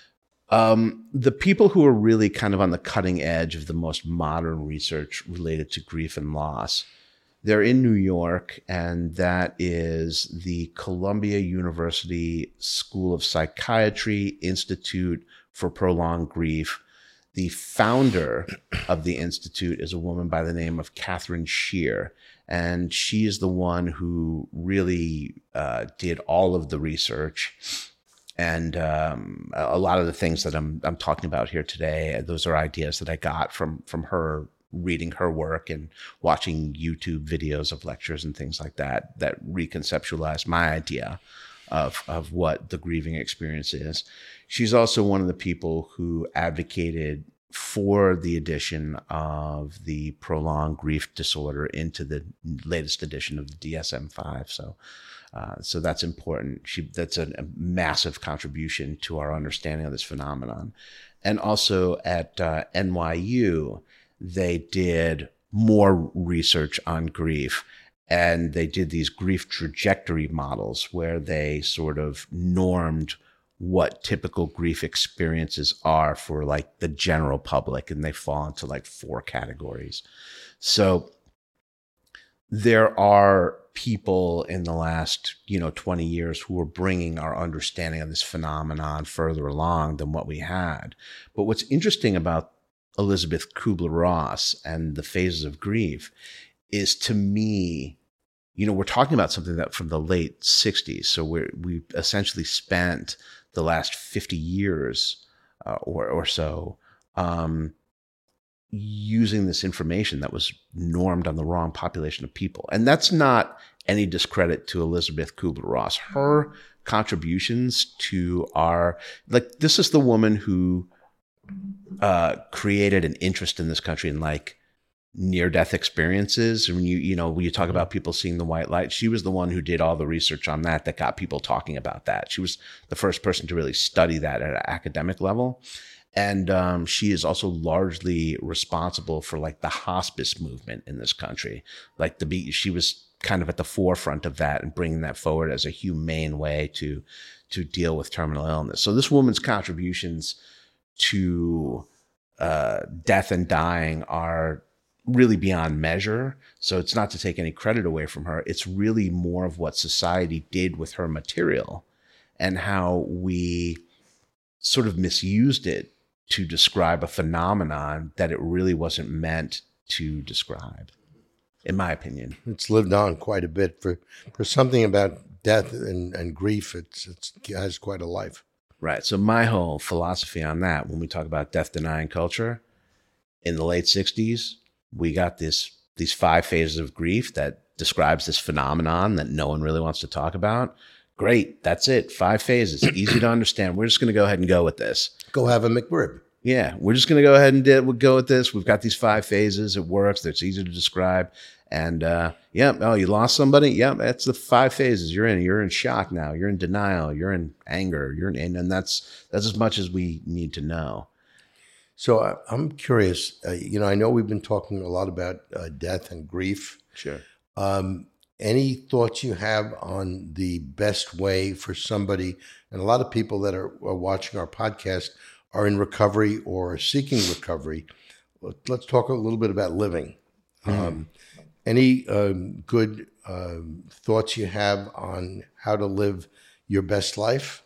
The people who are really kind of on the cutting edge of the most modern research related to grief and loss, they're in New York, and that is the Columbia University School of Psychiatry Institute for Prolonged Grief. The founder of the institute is a woman by the name of Catherine Shear, and she is the one who really did all of the research. And a lot of the things that I'm talking about here today, those are ideas that I got from her, reading her work and watching YouTube videos of lectures and things like that reconceptualized my idea of what the grieving experience is. She's also one of the people who advocated for the addition of the prolonged grief disorder into the latest edition of the DSM-5. So that's important. That's a massive contribution to our understanding of this phenomenon. And also at NYU, they did more research on grief, and they did these grief trajectory models where they sort of normed what typical grief experiences are for like the general public, and they fall into like 4 categories. So there are people in the last 20 years who are bringing our understanding of this phenomenon further along than what we had. But what's interesting about Elizabeth Kubler-Ross and the phases of grief is, to me, we're talking about something that from the late 60s. So we essentially spent the last 50 years or so using this information that was normed on the wrong population of people. And that's not any discredit to Elizabeth Kubler-Ross. Her contributions to this is the woman who created an interest in this country in like near-death experiences. When you talk about people seeing the white light, she was the one who did all the research on that got people talking about that. She was the first person to really study that at an academic level. And she is also largely responsible for like the hospice movement in this country. She was kind of at the forefront of that and bringing that forward as a humane way to deal with terminal illness. So this woman's contributions to death and dying are really beyond measure. So it's not to take any credit away from her. It's really more of what society did with her material and how we sort of misused it to describe a phenomenon that it really wasn't meant to describe, in my opinion. It's lived on quite a bit for something about death and grief, it has quite a life. Right. So my whole philosophy on that, when we talk about death denying culture, in the late 60s, we got these 5 phases of grief that describes this phenomenon that no one really wants to talk about. Great. That's it. 5 phases. Easy to understand. We're just going to go ahead and go with this. Go have a McRib. Yeah. We're just going to go ahead and go with this. We've got these 5 phases. It works. It's easy to describe. And oh, you lost somebody? Yeah, that's the 5 phases you're in. You're in shock now. You're in denial. You're in anger. And that's as much as we need to know. So I'm curious. I know we've been talking a lot about death and grief. Sure. Any thoughts you have on the best way for somebody? And a lot of people that are watching our podcast are in recovery or seeking recovery. Let's talk a little bit about living. Any good thoughts you have on how to live your best life,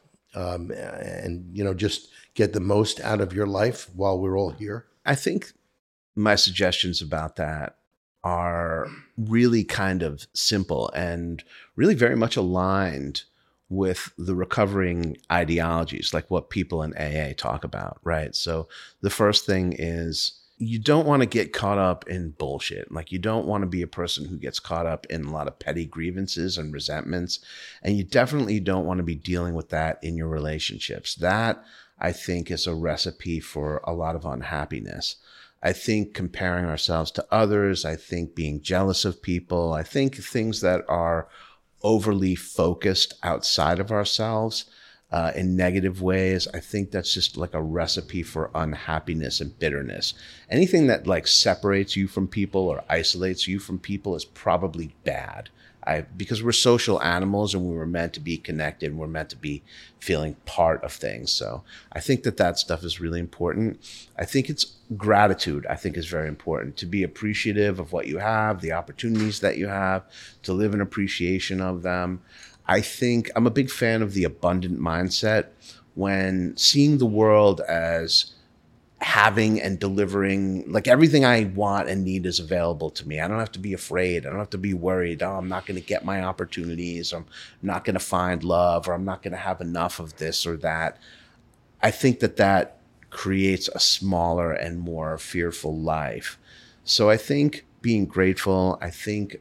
and just get the most out of your life while we're all here? I think my suggestions about that are really kind of simple and really very much aligned with the recovering ideologies, like what people in AA talk about, right? So the first thing is, you don't want to get caught up in bullshit. Like, you don't want to be a person who gets caught up in a lot of petty grievances and resentments. And you definitely don't want to be dealing with that in your relationships. That, I think, is a recipe for a lot of unhappiness. I think comparing ourselves to others, I think being jealous of people, I think things that are overly focused outside of ourselves in negative ways, I think that's just like a recipe for unhappiness and bitterness. Anything that like separates you from people or isolates you from people is probably bad. Because we're social animals and we were meant to be connected and we're meant to be feeling part of things. So I think that stuff is really important. I think it's gratitude, I think, is very important. To be appreciative of what you have, the opportunities that you have, to live in appreciation of them. I think I'm a big fan of the abundant mindset, when seeing the world as having and delivering, like everything I want and need is available to me. I don't have to be afraid. I don't have to be worried. Oh, I'm not going to get my opportunities. I'm not going to find love, or I'm not going to have enough of this or that. I think that creates a smaller and more fearful life. So I think being grateful, I think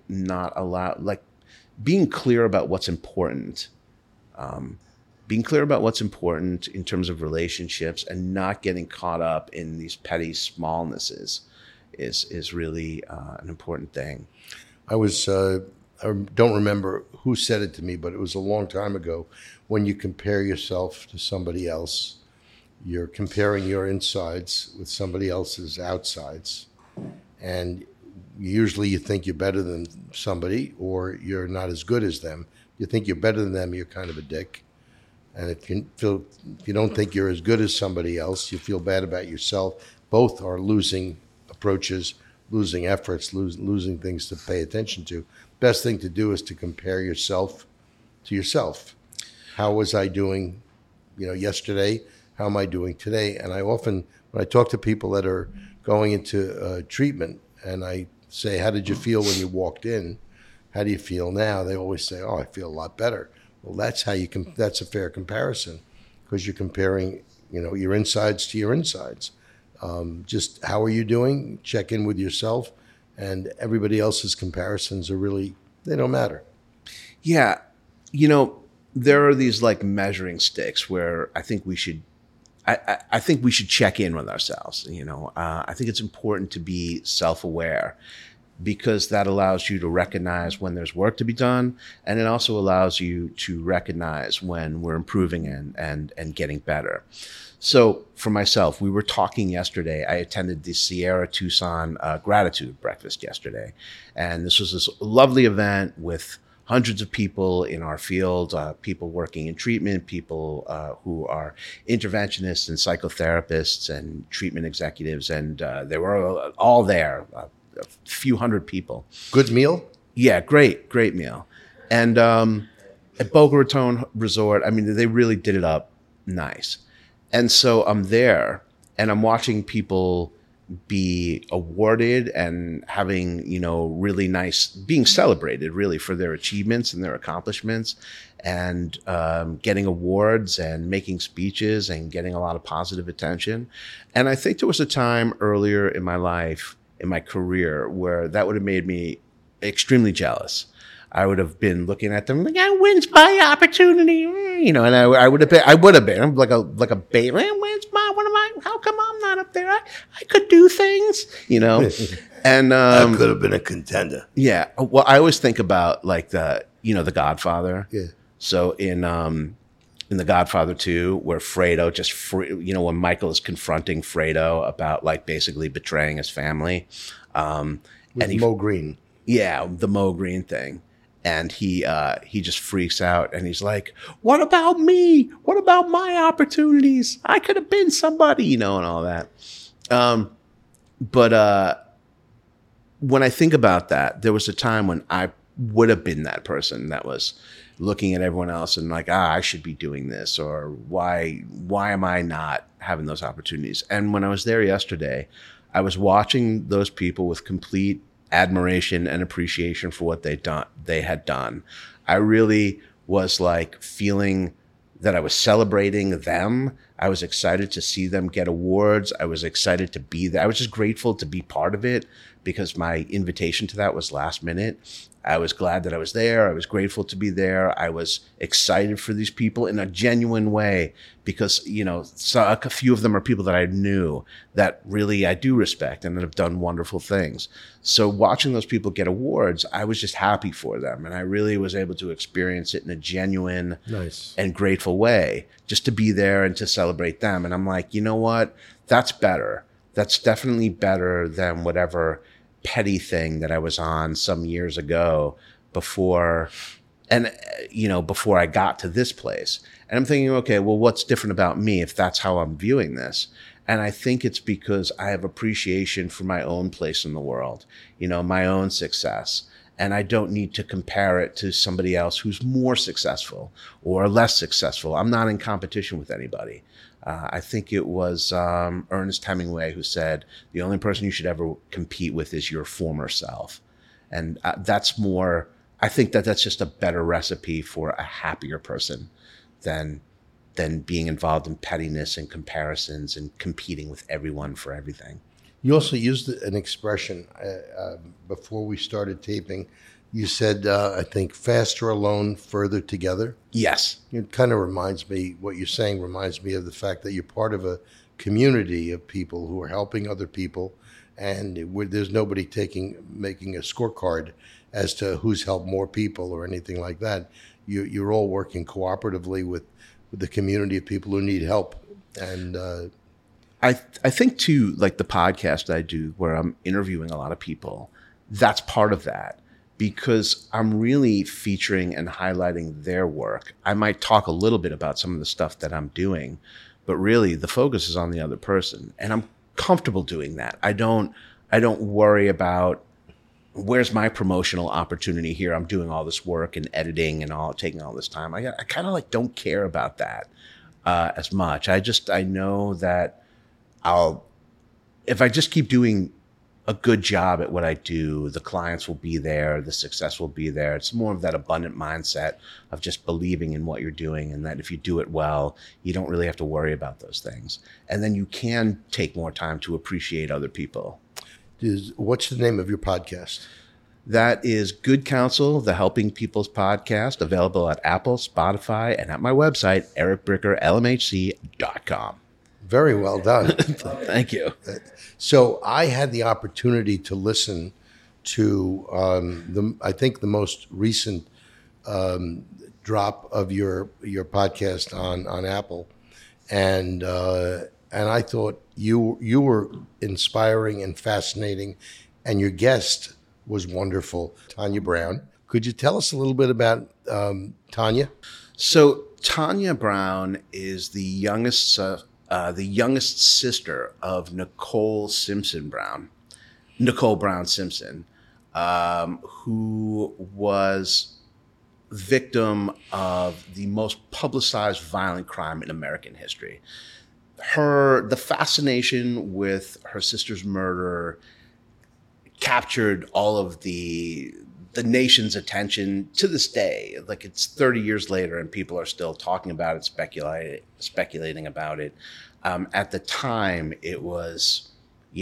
being clear about what's important, being clear about what's important in terms of relationships and not getting caught up in these petty smallnesses is really an important thing. I don't remember who said it to me, but it was a long time ago. When you compare yourself to somebody else, you're comparing your insides with somebody else's outsides. And usually you think you're better than somebody, or you're not as good as them. You think you're better than them, you're kind of a dick. And if you don't think you're as good as somebody else, you feel bad about yourself. Both are losing approaches, losing efforts, losing things to pay attention to. Best thing to do is to compare yourself to yourself. How was I doing, yesterday? How am I doing today? And I often, when I talk to people that are going into treatment, and I say, how did you feel when you walked in? How do you feel now? They always say, oh, I feel a lot better. Well, that's that's a fair comparison, because you're comparing, your insides to your insides. Just how are you doing? Check in with yourself, and everybody else's comparisons they don't matter. Yeah. There are these like measuring sticks where I think we should check in with ourselves. I think it's important to be self-aware, because that allows you to recognize when there's work to be done. And it also allows you to recognize when we're improving and getting better. So for myself, we were talking yesterday. I attended the Sierra Tucson Gratitude Breakfast yesterday. And this was this lovely event with hundreds of people in our field, people working in treatment, people who are interventionists and psychotherapists and treatment executives. And they were all there, a few hundred people. Good meal? Yeah, great meal. And at Boca Raton Resort, they really did it up nice. And so I'm there and I'm watching people be awarded and having, really nice, being celebrated really for their achievements and their accomplishments, and getting awards and making speeches and getting a lot of positive attention. And I think there was a time earlier in my life, in my career, where that would have made me extremely jealous. I would have been looking at them like, I wins my opportunity, and I would have been, I'm like a baby. Where's my, what am I? How come I'm not up there? I could do things, and I could have been a contender. Yeah. Well, I always think about like the Godfather. Yeah. So in The Godfather 2, where Fredo when Michael is confronting Fredo about like basically betraying his family, With Mo Green. Yeah, the Mo Green thing. And he just freaks out and he's like, what about me? What about my opportunities? I could have been somebody, and all that. But when I think about that, there was a time when I would have been that person that was looking at everyone else and like, I should be doing this, or why am I not having those opportunities? And when I was there yesterday, I was watching those people with complete admiration and appreciation for what they had done. I really was like feeling that I was celebrating them. I was excited to see them get awards. I was excited to be there. I was just grateful to be part of it because my invitation to that was last minute. I was glad that I was there. I was grateful to be there. I was excited for these people in a genuine way because, a few of them are people that I knew that really I do respect and that have done wonderful things. So watching those people get awards, I was just happy for them. And I really was able to experience it in a genuine and grateful way, just to be there and to celebrate them. And I'm like, you know what? That's better. That's definitely better than whatever petty thing that I was on some years ago before I got to this place. And I'm thinking, okay, well, what's different about me if that's how I'm viewing this? And I think it's because I have appreciation for my own place in the world, my own success. And I don't need to compare it to somebody else who's more successful or less successful. I'm not in competition with anybody. I think it was Ernest Hemingway who said, the only person you should ever compete with is your former self. And that's more, I think that's just a better recipe for a happier person than being involved in pettiness and comparisons and competing with everyone for everything. You also used an expression before we started taping. You said, I think, faster alone, further together. Yes. It kind of reminds me, what you're saying reminds me of the fact that you're part of a community of people who are helping other people. And there's nobody making a scorecard as to who's helped more people or anything like that. You're all working cooperatively with the community of people who need help. And I think, too, like the podcast I do where I'm interviewing a lot of people, that's part of that. Because I'm really featuring and highlighting their work. I might talk a little bit about some of the stuff that I'm doing, but really the focus is on the other person. And I'm comfortable doing that. I don't worry about where's my promotional opportunity here. I'm doing all this work and editing and taking all this time. I kind of like don't care about that as much. I know that if I just keep doing a good job at what I do, the clients will be there, the success will be there. It's more of that abundant mindset of just believing in what you're doing, and that if you do it well, you don't really have to worry about those things. And then you can take more time to appreciate other people. What's the name of your podcast? That is Good Counsel, the Helping People's Podcast, available at Apple, Spotify, and at my website, ericbrickerlmhc.com. Very well done. Thank you. So I had the opportunity to listen to I think the most recent drop of your podcast on Apple, and I thought you were inspiring and fascinating, and your guest was wonderful, Tanya Brown. Could you tell us a little bit about Tanya? So Tanya Brown is the youngest sister of Nicole Brown Simpson, who was victim of the most publicized violent crime in American history. the fascination with her sister's murder captured all of the nation's attention to this day. Like, it's 30 years later and people are still talking about it, speculating about it. At the time, it was,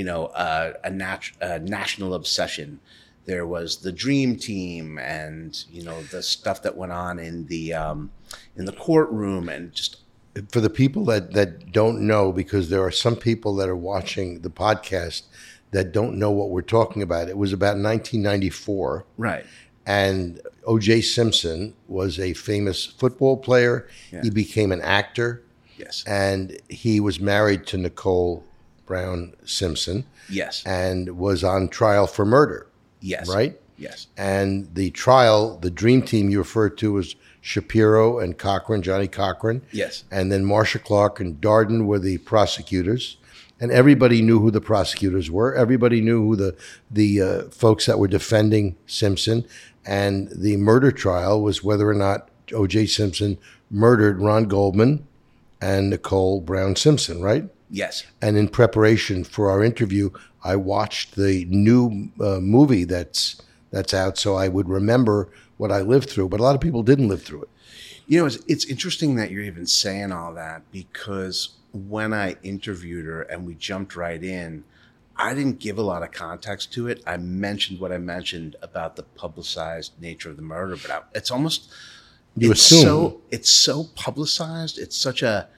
a national obsession. There was the Dream Team and, the stuff that went on in the courtroom, and just, for the people that don't know, because there are some people that are watching the podcast that don't know what we're talking about. It was about 1994. right. And O.J. Simpson was a famous football player. Yeah. He became an actor. Yes. And he was married to Nicole Brown Simpson. Yes. And was on trial for murder. Yes. Right? Yes. And the trial, the Dream Team you referred to, was Shapiro and Cochran, Johnny Cochran. Yes. And then Marsha Clark and Darden were the prosecutors. And everybody knew who the prosecutors were. Everybody knew who the folks that were defending Simpson. And the murder trial was whether or not O.J. Simpson murdered Ron Goldman and Nicole Brown Simpson, right? Yes. And in preparation for our interview, I watched the new movie that's out, so I would remember what I lived through. But a lot of people didn't live through it. It's interesting that you're even saying all that, because when I interviewed her and we jumped right in, I didn't give a lot of context to it. I mentioned what I mentioned about the publicized nature of the murder, but it's almost it's so publicized. It's such a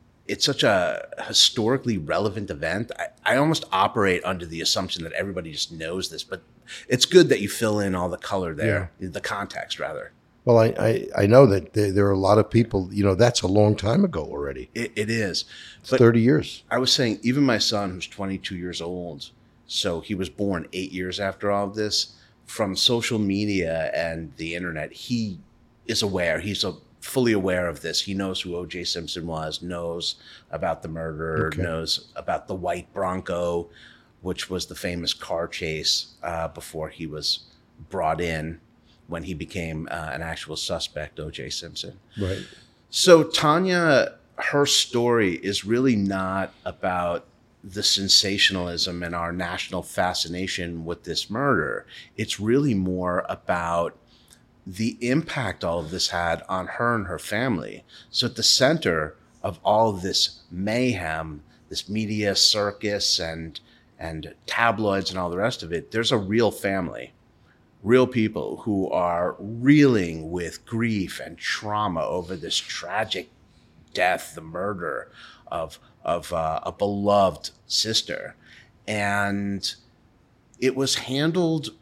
historically relevant event. I almost operate under the assumption that everybody just knows this, but it's good that you fill in all the color there, the context rather. Well, I know that there are a lot of people, that's a long time ago already. It is. It's 30 years. I was saying, even my son, who's 22 years old, so he was born 8 years after all of this, from social media and the internet, he is aware. He's fully aware of this. He knows who O.J. Simpson was, knows about the murder, knows about the white Bronco, which was the famous car chase before he was brought in, when he became an actual suspect, O.J. Simpson. Right. So Tanya, her story is really not about the sensationalism and our national fascination with this murder. It's really more about the impact all of this had on her and her family. So at the center of all this mayhem, this media circus and tabloids and all the rest of it, there's a real family. Real people who are reeling with grief and trauma over this tragic death, the murder of a beloved sister. And it was handled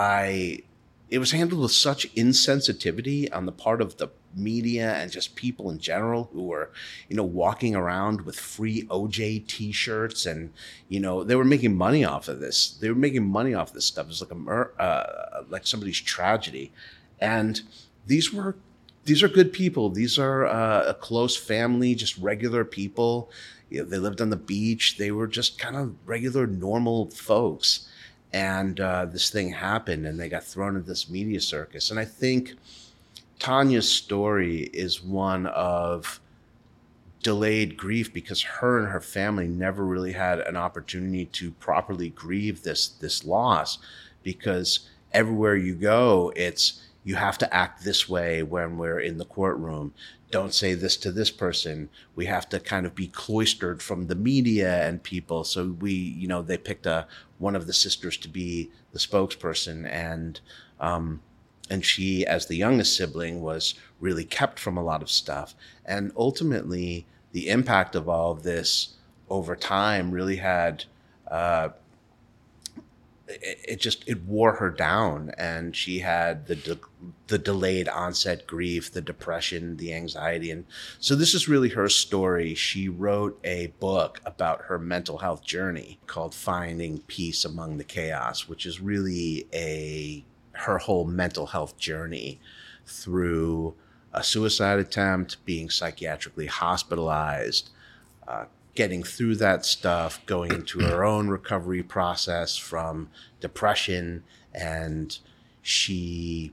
with such insensitivity on the part of the media and just people in general who were, walking around with free OJ t-shirts, and, they were making money off of this. They were making money off this stuff. It was like somebody's tragedy. And these are good people. These are a close family, just regular people. They lived on the beach. They were just kind of regular, normal folks. And this thing happened, and they got thrown into this media circus. And I think Tanya's story is one of delayed grief, because her and her family never really had an opportunity to properly grieve this loss, because everywhere you go, you have to act this way when we're in the courtroom. Don't say this to this person. We have to kind of be cloistered from the media and people. So they picked one of the sisters to be the spokesperson, and she, as the youngest sibling, was really kept from a lot of stuff. And ultimately, the impact of all of this over time really had, it wore her down. And she had the delayed onset grief, the depression, the anxiety. And so this is really her story. She wrote a book about her mental health journey called Finding Peace Among the Chaos, which is really her whole mental health journey through a suicide attempt, being psychiatrically hospitalized, getting through that stuff, going into her own recovery process from depression. And she,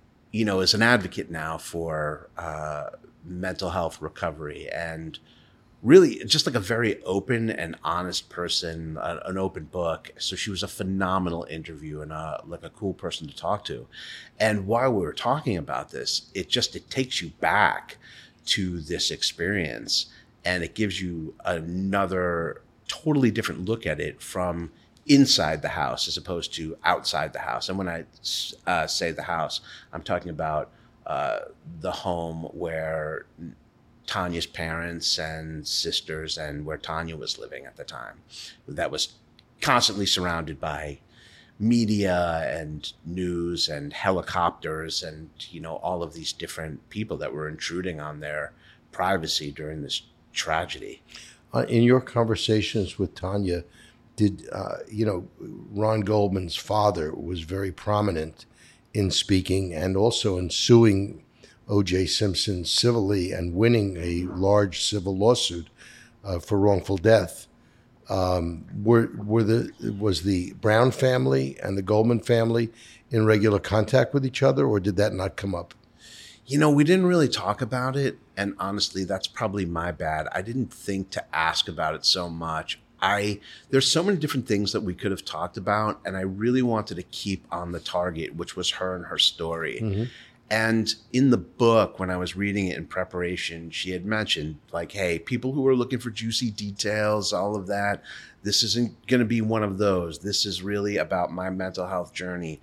is an advocate now for mental health recovery. And really just like a very open and honest person, an open book. So she was a phenomenal interview and like a cool person to talk to. And while we were talking about this, it takes you back to this experience, and it gives you another totally different look at it from inside the house as opposed to outside the house. And when I say the house, I'm talking about the home where Tanya's parents and sisters, and where Tanya was living at the time, that was constantly surrounded by media and news and helicopters and, you know, all of these different people that were intruding on their privacy during this tragedy. In your conversations with Tanya, did Ron Goldman's father was very prominent in speaking and also in suing O.J. Simpson civilly and winning a large civil lawsuit for wrongful death. Was the Brown family and the Goldman family in regular contact with each other, or did that not come up? You know, we didn't really talk about it, and honestly, that's probably my bad. I didn't think to ask about it so much. There's so many different things that we could have talked about, and I really wanted to keep on the target, which was her and her story. Mm-hmm. And in the book, when I was reading it in preparation, she had mentioned, like, hey, people who are looking for juicy details, all of that, this isn't going to be one of those. This is really about my mental health journey.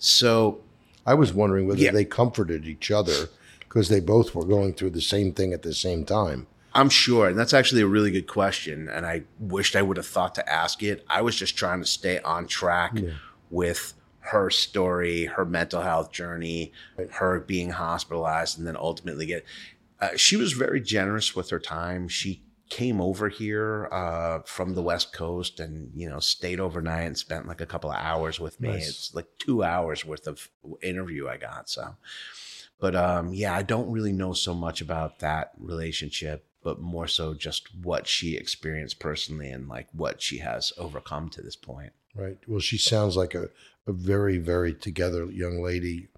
So I was wondering whether they comforted each other because they both were going through the same thing at the same time. I'm sure. And that's actually a really good question. And I wished I would have thought to ask it. I was just trying to stay on track with her story, her mental health journey, her being hospitalized, and then ultimately she was very generous with her time. She came over here from the West Coast and, you know, stayed overnight and spent like a couple of hours with me. Nice. It's like 2 hours worth of interview I got. So, but I don't really know so much about that relationship, but more so just what she experienced personally and like what she has overcome to this point. Right. Well, she sounds like a very, very together young lady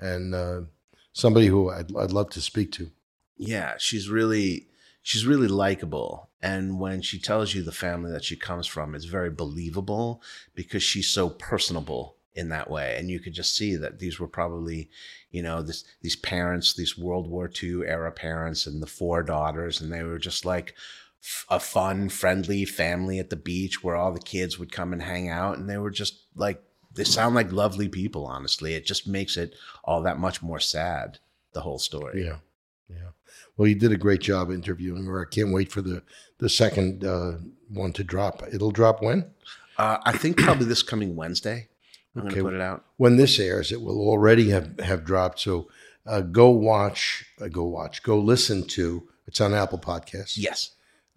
and somebody who I'd love to speak to. Yeah, she's really likable. And when she tells you the family that she comes from, it's very believable because she's so personable in that way. And you could just see that these were probably, you know, these parents, these World War II era parents and the 4 daughters, and they were just like a fun, friendly family at the beach where all the kids would come and hang out. And they were just like, they sound like lovely people, honestly. It just makes it all that much more sad, the whole story. Yeah. Yeah. Well, you did a great job interviewing her. I can't wait for the second one to drop. It'll drop when? I think probably this coming Wednesday. I'm going to put it out. When this airs, it will already have dropped. So go listen to, it's on Apple Podcasts. Yes.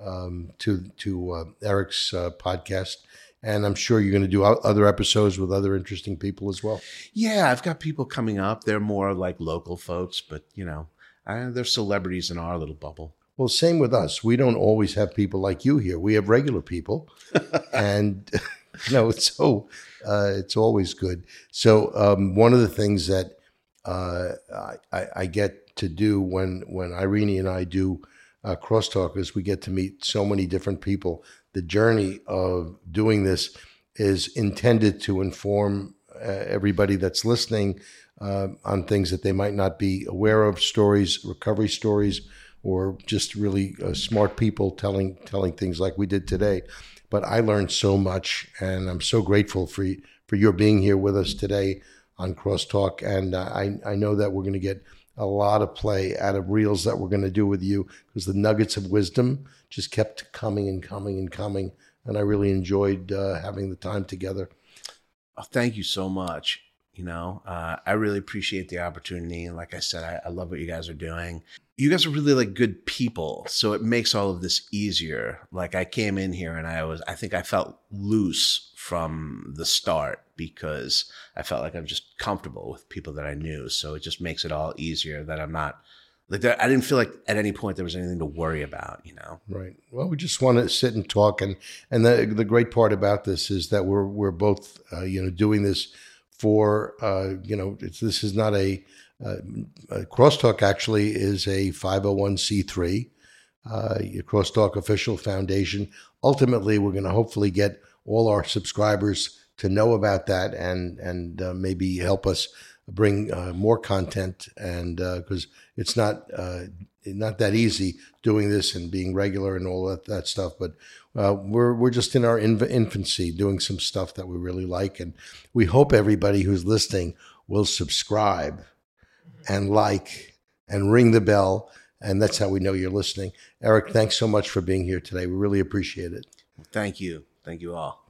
To Eric's podcast. And I'm sure you're going to do other episodes with other interesting people as well. Yeah, I've got people coming up. They're more like local folks, but, you know, they're celebrities in our little bubble. Well, same with us. We don't always have people like you here. We have regular people. And, you know, it's always good. So one of the things that I get to do when Irene and I do Crosstalk is we get to meet so many different people. The journey of doing this is intended to inform everybody that's listening on things that they might not be aware of, stories, recovery stories, or just really smart people telling things like we did today. But I learned so much, and I'm so grateful for your being here with us today on Crosstalk. And I know that we're going to get a lot of play out of reels that we're going to do with you because the nuggets of wisdom just kept coming and coming and coming. And I really enjoyed having the time together. Oh, thank you so much. You know, I really appreciate the opportunity. And like I said, I love what you guys are doing. You guys are really like good people. So it makes all of this easier. Like I came in here and I think I felt loose from the start because I felt like I'm just comfortable with people that I knew. So it just makes it all easier that I'm not like that. I didn't feel like at any point there was anything to worry about, you know? Right. Well, we just want to sit and talk. And the great part about this is that we're both, doing this for, this is not a Crosstalk actually is a 501c3. Crosstalk Official Foundation. Ultimately, we're going to hopefully get all our subscribers to know about that and maybe help us bring more content. And because it's not that easy doing this and being regular and all that stuff, but we're just in our infancy doing some stuff that we really like, and we hope everybody who's listening will subscribe and like and ring the bell, and that's how we know you're listening. Eric, thanks so much for being here today. We really appreciate it. Thank you all.